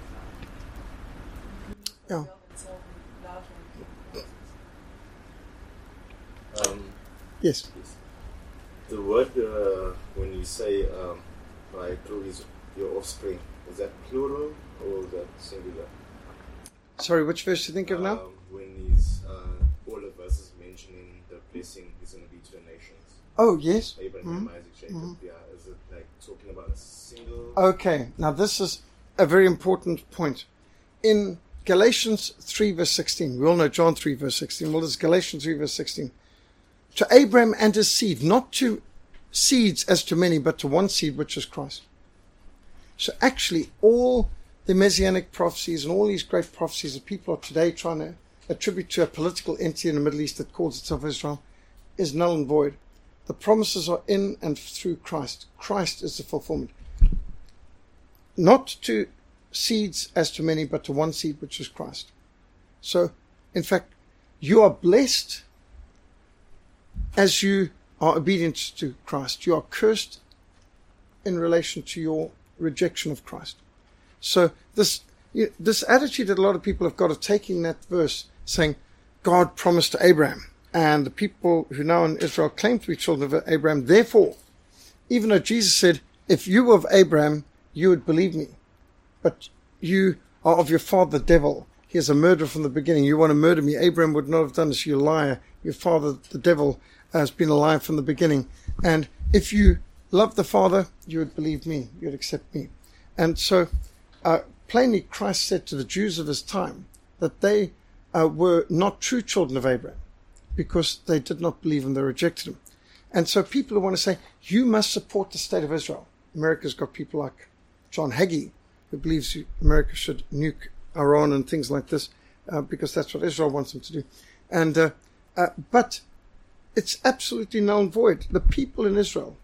Yeah. Love and Um, Yes. the word uh, when you say um, by through his your offspring, is that plural or is that singular? Sorry, which verse do you think of now? Um, when he's uh, all the verses mentioning the blessing is going to be to the nations. Oh, yes. Abraham, Mhm. Isaac, Jacob. Mhm. Yeah, is it like talking about a single? Okay, now this is a very important point. In Galatians three verse sixteen, we all know John three verse sixteen, well, it's Galatians three verse sixteen. To Abraham and his seed, not to seeds as to many, but to one seed, which is Christ. So actually, all the Messianic prophecies and all these great prophecies that people are today trying to attribute to a political entity in the Middle East that calls itself Israel is null and void. The promises are in and through Christ. Christ is the fulfillment. Not to seeds as to many, but to one seed, which is Christ. So, in fact, you are blessed as you are obedient to Christ. You are cursed in relation to your rejection of Christ. So this you, this attitude that a lot of people have got of taking that verse, saying, God promised to Abraham, and the people who now in Israel claim to be children of Abraham, therefore, even though Jesus said, if you were of Abraham, you would believe me, but you are of your father, the devil. He is a murderer from the beginning. You want to murder me. Abraham would not have done this. You liar. Your father, the devil, has been a liar from the beginning. And if you love the Father, you would believe me. You would accept me. And so, uh, plainly, Christ said to the Jews of his time that they uh, were not true children of Abraham because they did not believe him. They rejected him. And so people who want to say, you must support the state of Israel. America's got people like John Hagee, who believes America should nuke Iran and things like this, uh, because that's what Israel wants them to do. And uh, uh, but it's absolutely null and void. The people in Israel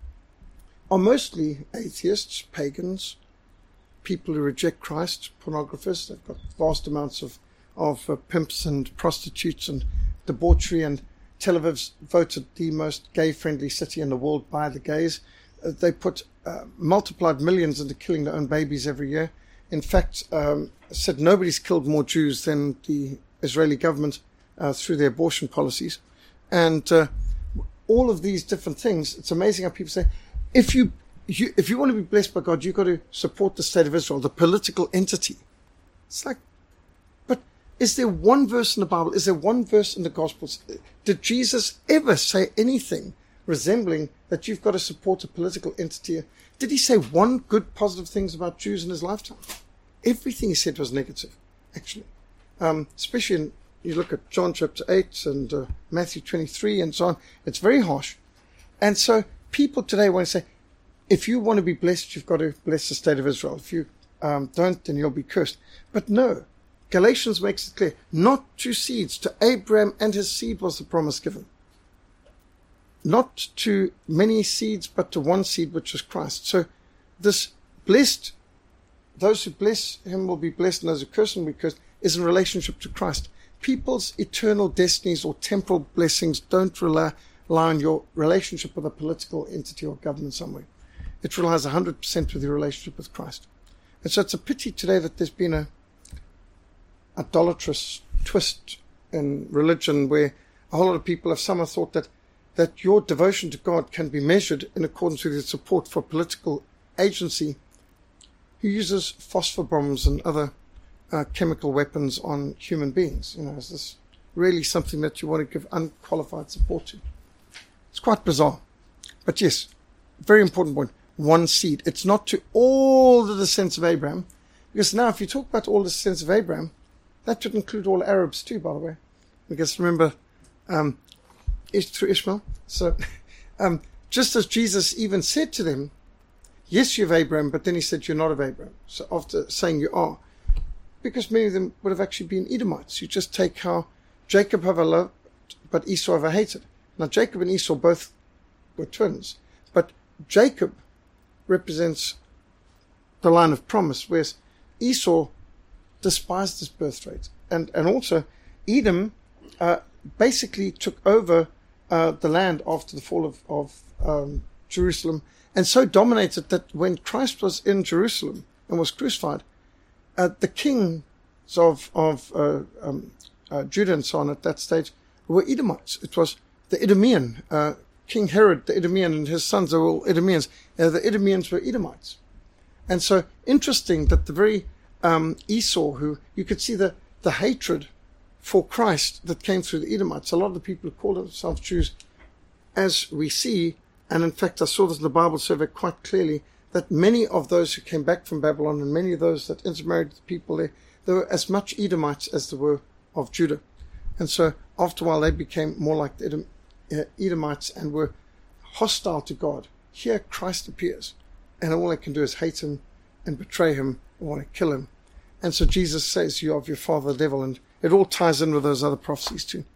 are mostly atheists, pagans, people who reject Christ, pornographers. They've got vast amounts of, of uh, pimps and prostitutes and debauchery, and Tel Aviv's voted the most gay-friendly city in the world by the gays. Uh, they put uh, multiplied millions into killing their own babies every year. In fact, um, said nobody's killed more Jews than the Israeli government uh, through their abortion policies. And uh, all of these different things, it's amazing how people say, if you, you if you want to be blessed by God, you've got to support the state of Israel, the political entity. It's like, but is there one verse in the Bible, is there one verse in the Gospels, did Jesus ever say anything resembling that you've got to support a political entity? Did he say one good positive things about Jews in his lifetime? Everything he said was negative, actually. Um, especially in, you look at John chapter eight and uh, Matthew twenty-three and so on. It's very harsh. And so people today want to say, if you want to be blessed, you've got to bless the state of Israel. If you um, don't, then you'll be cursed. But no, Galatians makes it clear, not to seeds. To Abraham and his seed was the promise given. Not to many seeds, but to one seed, which is Christ. So this blessed, those who bless him will be blessed, and those who curse him will be cursed, is in relationship to Christ. People's eternal destinies or temporal blessings don't rely, rely on your relationship with a political entity or government somewhere. It relies one hundred percent with your relationship with Christ. And so it's a pity today that there's been a idolatrous twist in religion where a whole lot of people have somehow thought that that your devotion to God can be measured in accordance with your support for political agency who uses phosphor bombs and other uh, chemical weapons on human beings. You know, is this really something that you want to give unqualified support to? It's quite bizarre. But yes, very important point. One seed. It's not to all the descendants of Abraham, because now if you talk about all the descendants of Abraham, that would include all Arabs too, by the way. Because remember, um, it's through Ishmael. So, um, just as Jesus even said to them, yes, you're of Abraham, but then he said you're not of Abraham. So after saying you are, because many of them would have actually been Edomites. You just take how Jacob have loved, but Esau have hated. Now Jacob and Esau both were twins, but Jacob represents the line of promise, whereas Esau despised his birthright. And, and also Edom uh, basically took over uh, the land after the fall of, of um, Jerusalem, and so dominated that when Christ was in Jerusalem and was crucified, uh, the kings of, of uh, um, uh, Judah and so on at that stage were Edomites. It was the Idumean, uh, King Herod, the Idumean, and his sons are all Idumeans. Uh, the Idumeans were Edomites. And so interesting that the very um, Esau, who you could see the, the hatred for Christ that came through the Edomites. A lot of the people who call themselves Jews, as we see, and in fact I saw this in the Bible survey quite clearly, that many of those who came back from Babylon and many of those that intermarried with the people there, they were as much Edomites as they were of Judah. And so after a while they became more like the Edom, uh, Edomites and were hostile to God. Here Christ appears, and all they can do is hate him and betray him and want to kill him. And so Jesus says, you are of your father the devil, and it all ties in with those other prophecies too.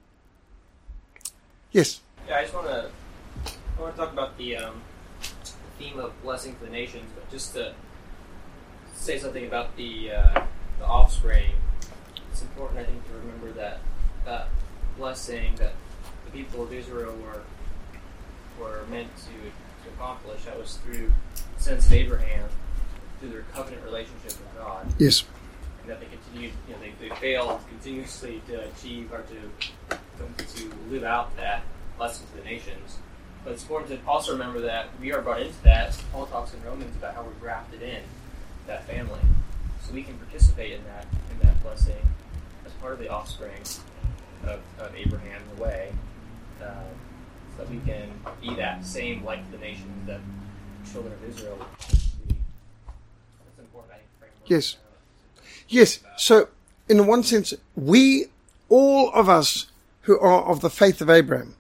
Yes? Yeah, I just want to I want to talk about the um, theme of blessing for the nations, but just to say something about the uh, the offspring. It's important, I think, to remember that that blessing that the people of Israel were were meant to, to accomplish, that was through the sense of Abraham, through their covenant relationship with God. Yes. And that they continued, you know, they, they failed continuously to achieve or to, to to live out that blessing to the nations. But it's important to also remember that we are brought into that. Paul talks in Romans about how we're grafted in that family, so we can participate in that in that blessing as part of the offspring of, of Abraham in a way, uh, so that we can be that same like the nations that the children of Israel would be. That's important, I think. Framework. Yes. Yes. So, in one sense, we, all of us who are of the faith of Abraham,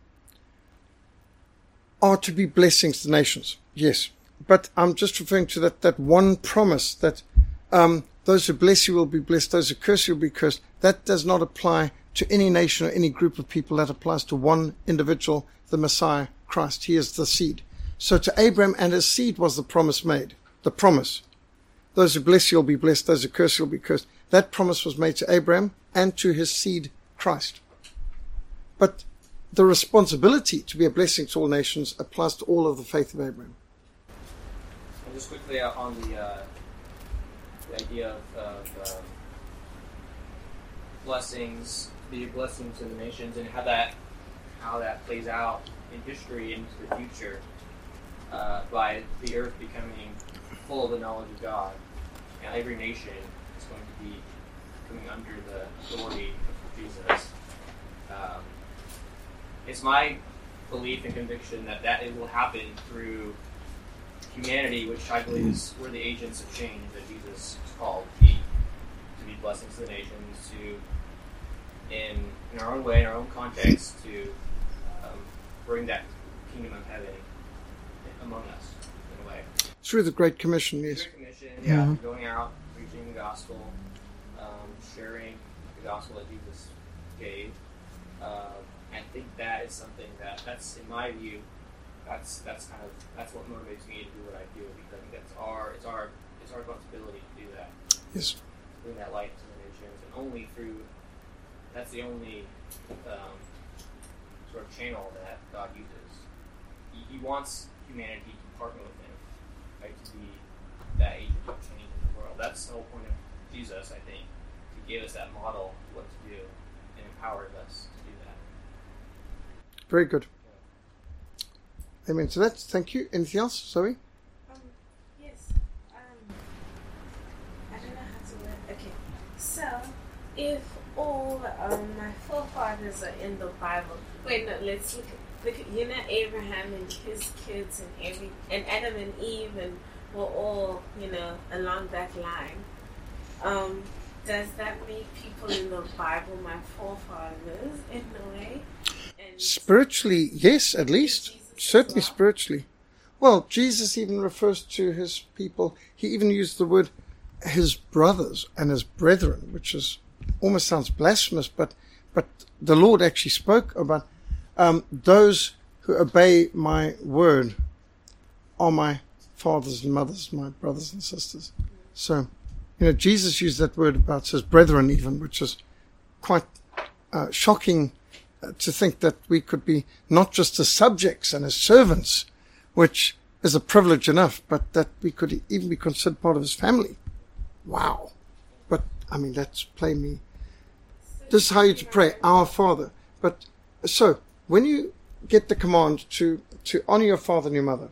are to be blessings to the nations. Yes. But I'm just referring to that, that one promise that um, those who bless you will be blessed, those who curse you will be cursed. That does not apply to any nation or any group of people. That applies to one individual, the Messiah, Christ. He is the seed. So to Abraham and his seed was the promise made. The promise. Those who bless you will be blessed, those who curse you will be cursed. That promise was made to Abraham and to his seed, Christ. But the responsibility to be a blessing to all nations applies to all of the faith of Abraham. And just quickly uh, on the, uh, the idea of, of um, blessings, be a blessing to the nations, and how that how that plays out in history into the future uh, by the earth becoming full of the knowledge of God. Now, every nation is going to be coming under the authority of Jesus. Um, it's my belief and conviction that, that it will happen through humanity, which I believe is where the agents of change that Jesus is called to be, to be blessings to the nations, to, in, in our own way, in our own context, to um, bring that kingdom of heaven among us, in a way. Through the Great Commission, yes. Great Commission, yeah, Mm-hmm. going out, preaching the gospel, um, sharing the gospel that Jesus gave. Uh, I think that is something that, that's, in my view, that's that's kind of, that's what motivates me to do what I do, because I think that's our, it's our, it's our responsibility to do that. Yes. To bring that light to the nations, and only through, that's the only um, sort of channel that God uses. He, he wants humanity to partner with him, right, to be that agent of change in the world. That's the whole point of Jesus, I think, to give us that model of what to do and empowers us to do that. Very good. Amen to that. Thank you. Anything else? Sorry? Um, yes. Um, I don't know how to word. Okay. So, if all um, my forefathers are in the Bible, wait, no, let's look at, look at, you know, Abraham and his kids and every, and Adam and Eve, and we're all, you know, along that line. Um, does that make people in the Bible my forefathers in a way? And Spiritually, yes, at least. Jesus as Certainly well? spiritually. Well, Jesus even refers to his people. He even used the word his brothers and his brethren, which is almost sounds blasphemous, but but the Lord actually spoke about um, those who obey my word are my fathers and mothers, my brothers and sisters. So, you know, Jesus used that word about his brethren even, which is quite uh, shocking uh, to think that we could be not just his subjects and his servants, which is a privilege enough, but that we could even be considered part of his family. Wow. But, I mean, that's plainly, this is how you to pray, our Father. But, so, when you get the command to, to honor your father and your mother,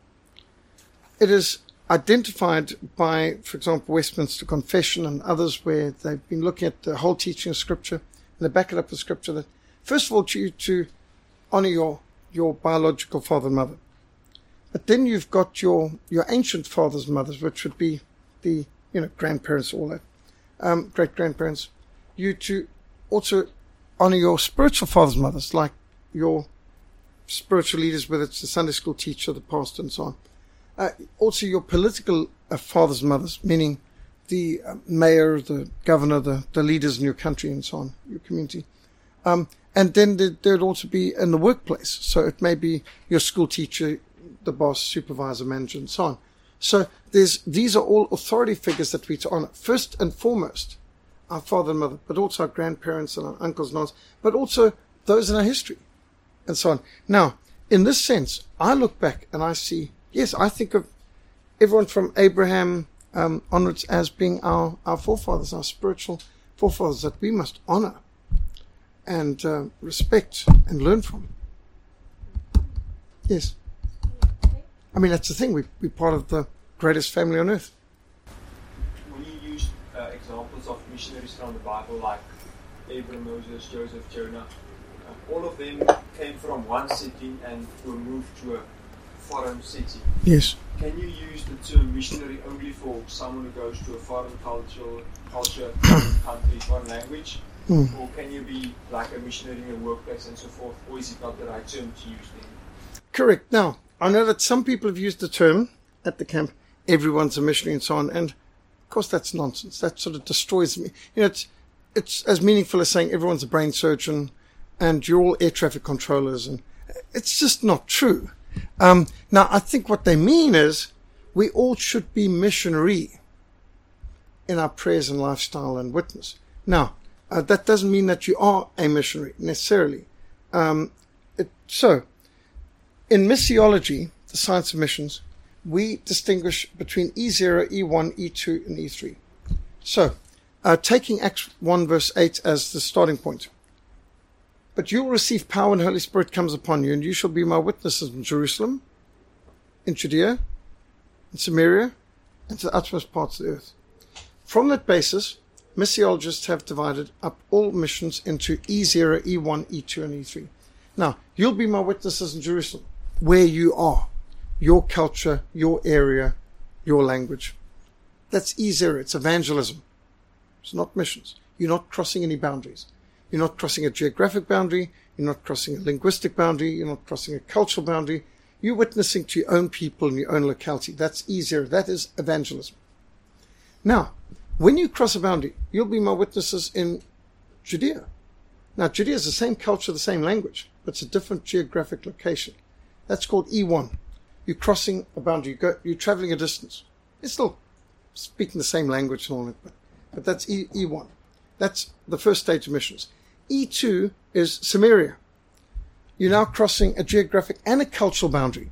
it is identified by, for example, Westminster Confession and others where they've been looking at the whole teaching of Scripture, and they back it up with Scripture, that first of all, to, to honor your, your biological father and mother. But then you've got your, your ancient fathers and mothers, which would be the, you know, grandparents, all that, um, great-grandparents. You to also honor your spiritual fathers and mothers, like your spiritual leaders, whether it's the Sunday school teacher, the pastor, and so on. Uh, also your political uh, fathers and mothers, meaning the uh, mayor, the governor, the, the leaders in your country, and so on, your community. Um, and then there, there'd also be in the workplace. So it may be your school teacher, the boss, supervisor, manager, and so on. So there's these are all authority figures that we to honor. First and foremost, our father and mother, but also our grandparents and our uncles and aunts, but also those in our history, and so on. Now, in this sense, I look back and I see, yes, I think of everyone from Abraham um, onwards as being our, our forefathers, our spiritual forefathers that we must honor and uh, respect and learn from. Yes. I mean, that's the thing. We, we're part of the greatest family on earth. When you use uh, examples of missionaries from the Bible, like Abraham, Moses, Joseph, Jonah, uh, all of them came from one setting and were moved to a foreign setting. Yes. Can you use the term missionary only for someone who goes to a foreign culture, culture, foreign country, foreign language? Mm. Or can you be like a missionary in a workplace and so forth? Or is it not the right term to use then? Correct. Now, I know that some people have used the term at the camp, everyone's a missionary and so on, and of course that's nonsense. That sort of destroys me. You know, it's, it's as meaningful as saying everyone's a brain surgeon and you're all air traffic controllers, and it's just not true. Um, now, I think what they mean is we all should be missionary in our prayers and lifestyle and witness. Now, uh, that doesn't mean that you are a missionary necessarily. Um, it, so, in missiology, the science of missions, we distinguish between E zero, E one, E two, and E three. So, uh, taking Acts one verse eight as the starting point. But you will receive power when the Holy Spirit comes upon you, and you shall be my witnesses in Jerusalem, in Judea, in Samaria, and to the utmost parts of the earth. From that basis, missiologists have divided up all missions into E zero, E one, E two, and E three. Now, you'll be my witnesses in Jerusalem, where you are, your culture, your area, your language. That's E zero. It's evangelism. It's not missions. You're not crossing any boundaries. You're not crossing a geographic boundary. You're not crossing a linguistic boundary. You're not crossing a cultural boundary. You're witnessing to your own people in your own locality. That's E zero. That is evangelism. Now, when you cross a boundary, you'll be my witnesses in Judea. Now, Judea is the same culture, the same language, but it's a different geographic location. That's called E one. You're crossing a boundary. You go, you're traveling a distance. It's still speaking the same language and all that, but, but that's E, E1. That's the first stage of missions. E two is Samaria. You're now crossing a geographic and a cultural boundary.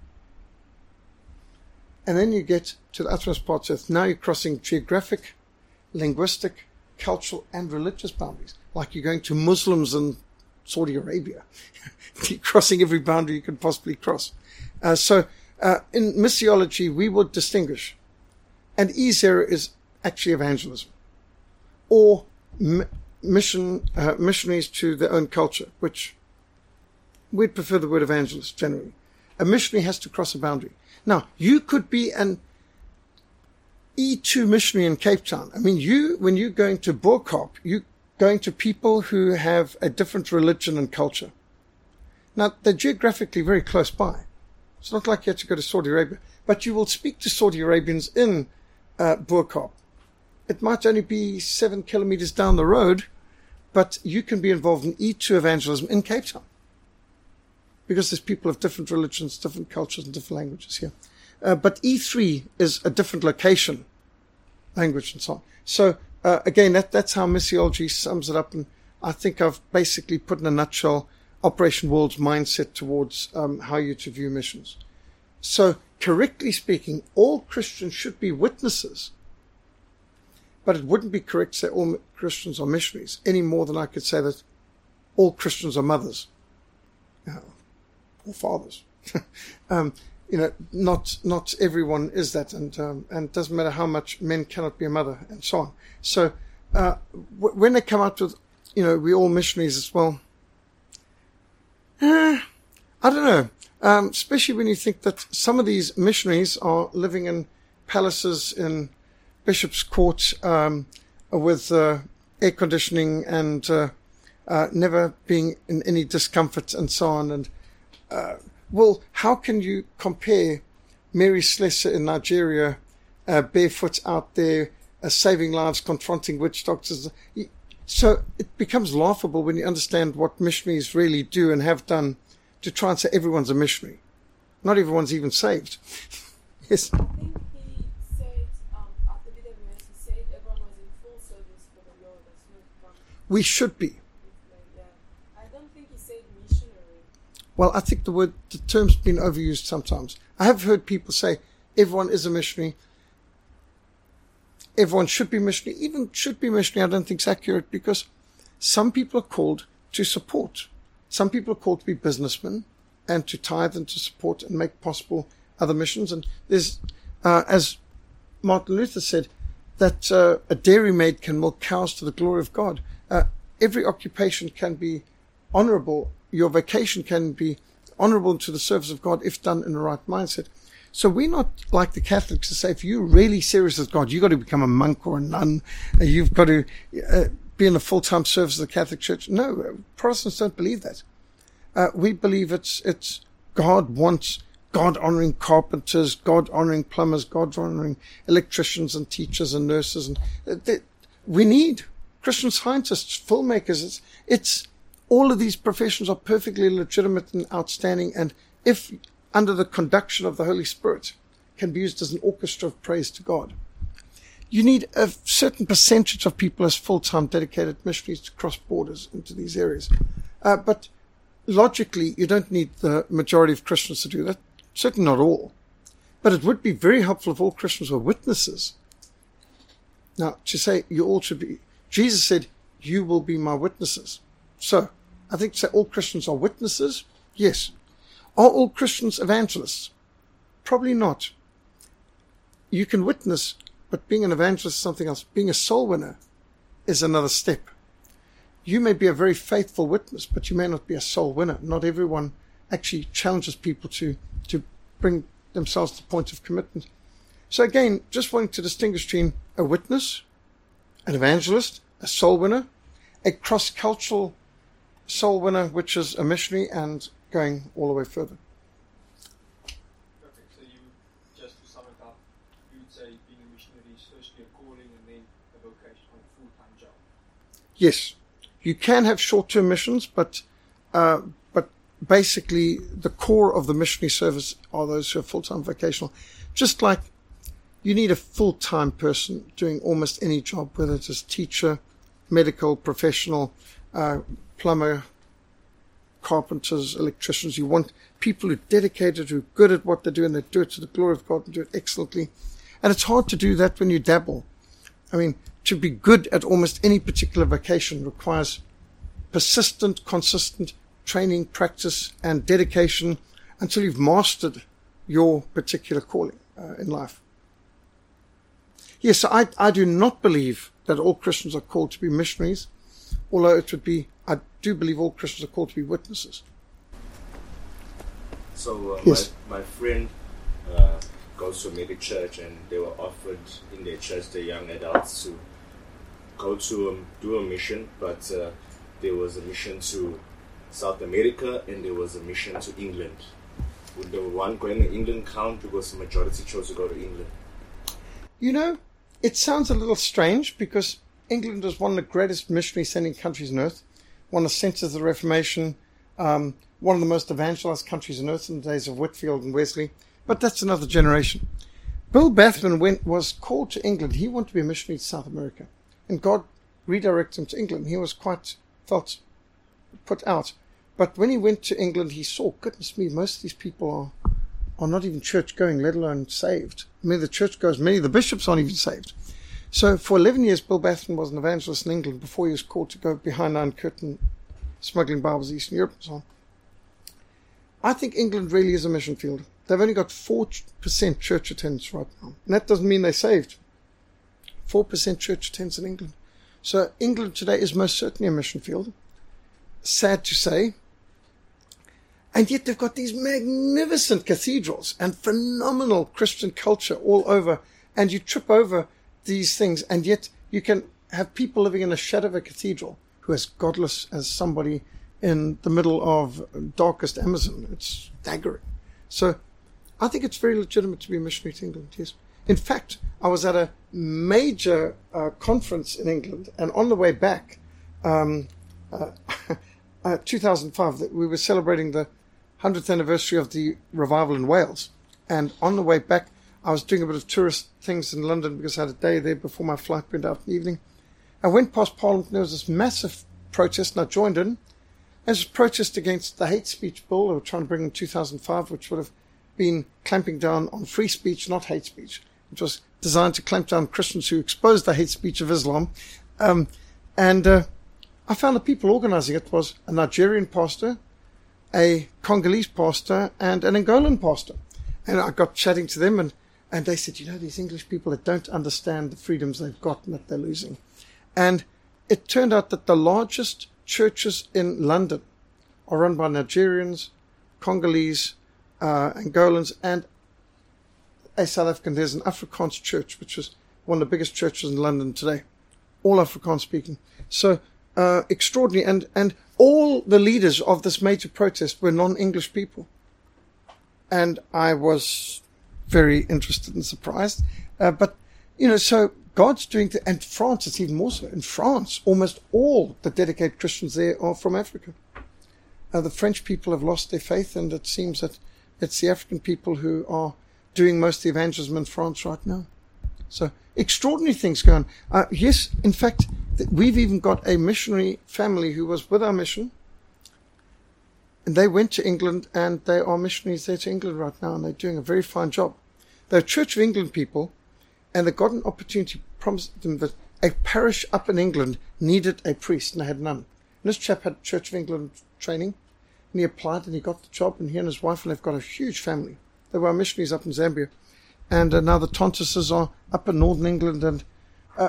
And then you get to the utmost parts of earth. Now you're crossing geographic, linguistic, cultural, and religious boundaries. Like you're going to Muslims in Saudi Arabia. You're crossing every boundary you could possibly cross. Uh, so uh, in missiology, we would distinguish. And E zero is actually evangelism. Or m- mission uh, missionaries to their own culture, which we'd prefer the word evangelist generally. A missionary has to cross a boundary. Now, you could be an E two missionary in Cape Town. I mean, you, when you're going to Bo-Kaap, you're going to people who have a different religion and culture. Now, they're geographically very close by. It's not like you have to go to Saudi Arabia, but you will speak to Saudi Arabians in uh, Bo-Kaap. It might only be seven kilometers down the road, but you can be involved in E two evangelism in Cape Town. Because there's people of different religions, different cultures, and different languages here. Uh, but E three is a different location, language, and so on. So, uh, again, that, that's how missiology sums it up. And I think I've basically put in a nutshell Operation World's mindset towards um, how you to view missions. So, correctly speaking, all Christians should be witnesses. But it wouldn't be correct to say all Christians are missionaries, any more than I could say that all Christians are mothers. Uh, or fathers. um, you know, not not everyone is that, and um, and it doesn't matter how much men cannot be a mother, and so on. So uh, w- when they come out with, you know, we all missionaries as well. Uh, I don't know, um, especially when you think that some of these missionaries are living in palaces in Bishop's Court um, with uh, air conditioning and uh, uh, never being in any discomfort and so on, and Uh, well, how can you compare Mary Slessor in Nigeria, uh, barefoot out there, uh, saving lives, confronting witch doctors? So it becomes laughable when you understand what missionaries really do and have done to try and say everyone's a missionary. Not everyone's even saved. Yes. I think he said, um, at the B W S, he said everyone was in full service for the Lord. That's not fun. We should be. I don't think he said missionary. Well, I think the word, the term's been overused sometimes. I have heard people say everyone is a missionary. Everyone should be missionary. Even should be missionary, I don't think is accurate, because some people are called to support. Some people are called to be businessmen and to tithe and to support and make possible other missions. And there's, uh, as Martin Luther said, that uh, a dairymaid can milk cows to the glory of God. Uh, every occupation can be honorable. Your vocation can be honorable to the service of God if done in the right mindset. So we're not like the Catholics to say, if you're really serious with God, you've got to become a monk or a nun. You've got to uh, be in the full-time service of the Catholic Church. No, Protestants don't believe that. Uh, we believe it's, it's God wants God-honoring carpenters, God-honoring plumbers, God-honoring electricians and teachers and nurses. And uh, they, we need Christian scientists, filmmakers. It's, it's all of these professions are perfectly legitimate and outstanding, and if under the conduction of the Holy Spirit, can be used as an orchestra of praise to God. You need a certain percentage of people as full-time dedicated missionaries to cross borders into these areas. Uh, but logically, you don't need the majority of Christians to do that. Certainly not all. But it would be very helpful if all Christians were witnesses. Now, to say you all should be, Jesus said, you will be my witnesses. So, I think to say all Christians are witnesses, yes. Are all Christians evangelists? Probably not. You can witness, but being an evangelist is something else. Being a soul winner is another step. You may be a very faithful witness, but you may not be a soul winner. Not everyone actually challenges people to, to bring themselves to the point of commitment. So again, just wanting to distinguish between a witness, an evangelist, a soul winner, a cross-cultural soul winner, which is a missionary, and going all the way further. Perfect. So you, just to sum it up, you would say being a missionary is firstly a calling and then a vocation or a full-time job. Yes, you can have short-term missions, but uh, but basically the core of the missionary service are those who are full-time vocational. Just like you need a full-time person doing almost any job, whether it is teacher, medical, professional, uh, plumber, carpenters, electricians. You want people who are dedicated, who are good at what they do, and they do it to the glory of God and do it excellently. And it's hard to do that when you dabble. I mean, to be good at almost any particular vocation requires persistent, consistent training, practice, and dedication, until you've mastered your particular calling uh, in life. Yes, I, I do not believe that all Christians are called to be missionaries, although it would be, I do believe all Christians are called to be witnesses. So uh, yes. my, my friend uh, goes to a mega church, and they were offered in their church, the young adults, to go to um, do a mission, but uh, there was a mission to South America and there was a mission to England. Would the one going to England count because the majority chose to go to England? You know, it sounds a little strange because England was one of the greatest missionary sending countries on earth, one of the centers of the Reformation, um, one of the most evangelized countries on earth in the days of Whitfield and Wesley, but that's another generation. Bill Bathman went, was called to England. He wanted to be a missionary to South America, and God redirected him to England. He was quite, felt put out. But when he went to England, he saw, goodness me, most of these people are, are not even church-going, let alone saved. I mean, the church goes, many of the bishops aren't even saved. So for eleven years, Bill Bathman was an evangelist in England before he was called to go behind Iron Curtain, smuggling Bibles to Eastern Europe and so on. I think England really is a mission field. They've only got four percent church attendance right now. And that doesn't mean they're saved. four percent church attendance in England. So England today is most certainly a mission field. Sad to say. And yet they've got these magnificent cathedrals and phenomenal Christian culture all over. And you trip over these things, and yet you can have people living in the shadow of a cathedral who is godless as somebody in the middle of darkest Amazon. It's staggering. So I think it's very legitimate to be a missionary to England, yes. In fact, I was at a major uh, conference in England, and on the way back, um, uh, uh, two thousand five, that we were celebrating the hundredth anniversary of the revival in Wales. And on the way back, I was doing a bit of tourist things in London because I had a day there before my flight went out in the evening. I went past Parliament, and there was this massive protest, and I joined in. It was a protest against the hate speech bill they were trying to bring in two thousand five, which would have been clamping down on free speech, not hate speech. It was designed to clamp down Christians who exposed the hate speech of Islam. Um, and uh, I found the people organizing it was a Nigerian pastor, a Congolese pastor, and an Angolan pastor. And I got chatting to them, and, and they said, you know, these English people that don't understand the freedoms they've got and that they're losing. And it turned out that the largest churches in London are run by Nigerians, Congolese, uh, Angolans, and a South African. There's an Afrikaans church, which is one of the biggest churches in London today, all Afrikaans speaking. So uh, extraordinary. And, and all the leaders of this major protest were non-English people. And I was very interested and surprised. Uh, but, you know, so God's doing, th- and France, it's even more so. In France, almost all the dedicated Christians there are from Africa. Uh, the French people have lost their faith, and it seems that it's the African people who are doing most of the evangelism in France right now. So extraordinary things going on. Uh, yes, in fact, th- we've even got a missionary family who was with our mission, and they went to England, and they are missionaries there to England right now, and they're doing a very fine job. They're Church of England people, and they got an opportunity, promised them that a parish up in England needed a priest, and they had none. And this chap had Church of England training, and he applied, and he got the job, and he and his wife, and they've got a huge family. They were missionaries up in Zambia, and uh, now the Tontises are up in northern England, and uh,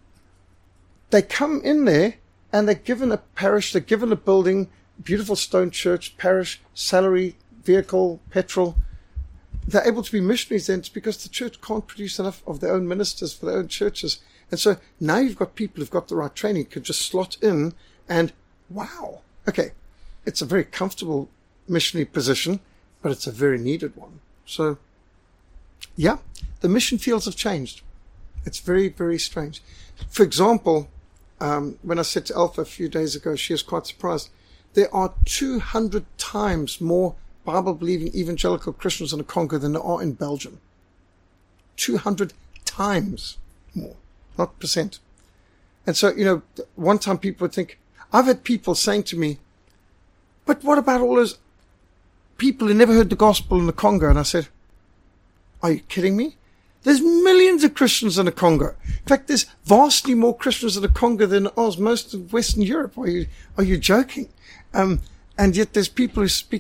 they come in there, and they're given a parish, they're given a building, beautiful stone church, parish, salary, vehicle, petrol. They're able to be missionaries then. It's because the church can't produce enough of their own ministers for their own churches. And so now you've got people who've got the right training, could just slot in, and wow, okay, it's a very comfortable missionary position, but it's a very needed one. So, yeah, the mission fields have changed. It's very, very strange. For example, um, when I said to Alpha a few days ago, she was quite surprised. There are two hundred times more Bible-believing evangelical Christians in the Congo than there are in Belgium. two hundred times more, not percent. And so, you know, one time people would think, I've had people saying to me, but what about all those people who never heard the gospel in the Congo? And I said, are you kidding me? There's millions of Christians in the Congo. In fact, there's vastly more Christians in the Congo than there are most of Western Europe. Are you, are you joking? Um, and yet there's people who speak about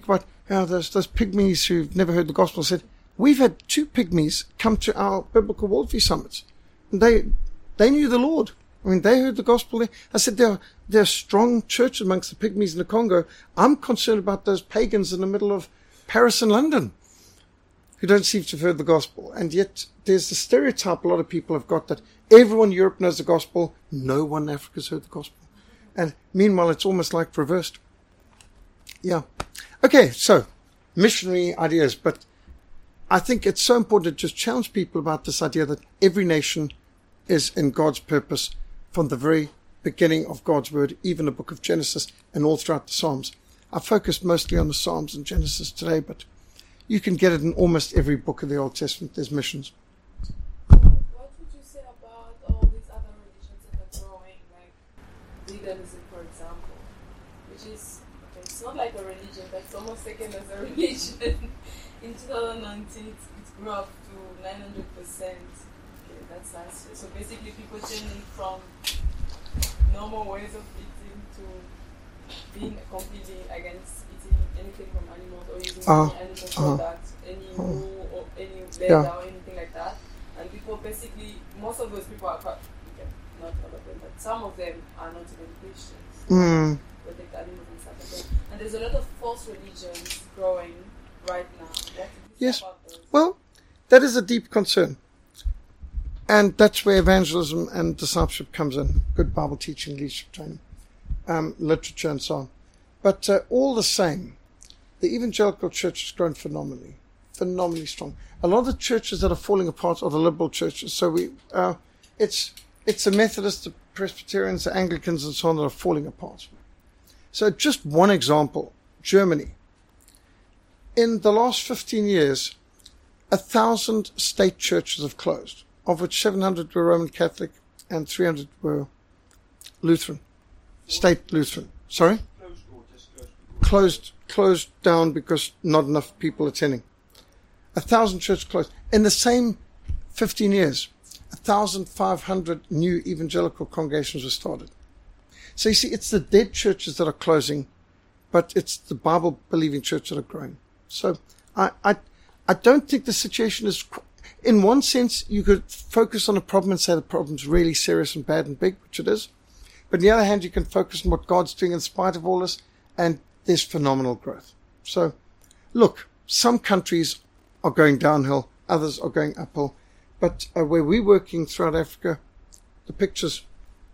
Yeah, those, those pygmies who've never heard the gospel said, we've had two pygmies come to our biblical worldview summits. And they, they knew the Lord. I mean, they heard the gospel. I said, there are, there are strong churches amongst the pygmies in the Congo. I'm concerned about those pagans in the middle of Paris and London who don't seem to have heard the gospel. And yet there's the stereotype a lot of people have got that everyone in Europe knows the gospel. No one in Africa's heard the gospel. And meanwhile, it's almost like reversed. Yeah. Okay, so missionary ideas. But I think it's so important to just challenge people about this idea that every nation is in God's purpose from the very beginning of God's word, even the book of Genesis and all throughout the Psalms. I focused mostly on the Psalms and Genesis today, but you can get it in almost every book of the Old Testament. There's missions. What would you say about all these other religions that are growing, like veganism, for example, which is, okay, it's not like a religion, but it's almost taken as a religion. In twenty nineteen, it grew up to nine hundred percent. Okay, that's nice. So basically, people changing from normal ways of eating to being completely against eating anything from animals or using uh, any animal uh, products, any uh, wool or any leather yeah. or anything like that. And people basically, most of those people are quite, okay, not all of them, but some of them are not even Christians. Mm. Protect animals and stuff like that. And there's a lot of false religions growing right now. What do you Yes. say about those? Well, that is a deep concern. And that's where evangelism and discipleship comes in. Good Bible teaching, leadership training, um, literature and so on. But uh, all the same, the evangelical church has grown phenomenally, phenomenally strong. A lot of the churches that are falling apart are the liberal churches. So we, uh, it's it's the Methodists, the Presbyterians, the Anglicans and so on that are falling apart. So just one example, Germany. In the last fifteen years, a thousand state churches have closed, of which seven hundred were Roman Catholic and three hundred were Lutheran, state Lutheran. Sorry? Closed or just closed? Closed, closed down because not enough people attending. A thousand churches closed. In the same fifteen years, one thousand five hundred new evangelical congregations were started. So you see, it's the dead churches that are closing, but it's the Bible-believing churches that are growing. So I, I, I don't think the situation is, in one sense, you could focus on a problem and say the problem's really serious and bad and big, which it is. But on the other hand, you can focus on what God's doing in spite of all this, and there's phenomenal growth. So, look, some countries are going downhill, others are going uphill. But uh, where we're working throughout Africa, the picture's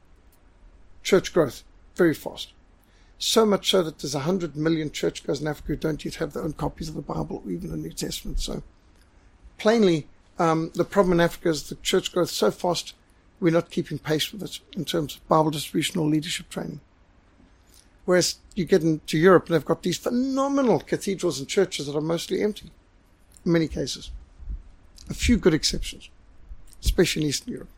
church growth, very fast. So much so that there's one hundred million churchgoers in Africa who don't yet have their own copies of the Bible or even the New Testament. So, plainly, um, the problem in Africa is the church growth so fast, we're not keeping pace with it in terms of Bible distribution or leadership training. Whereas you get into Europe and they've got these phenomenal cathedrals and churches that are mostly empty, in many cases. A few good exceptions, especially in Eastern Europe.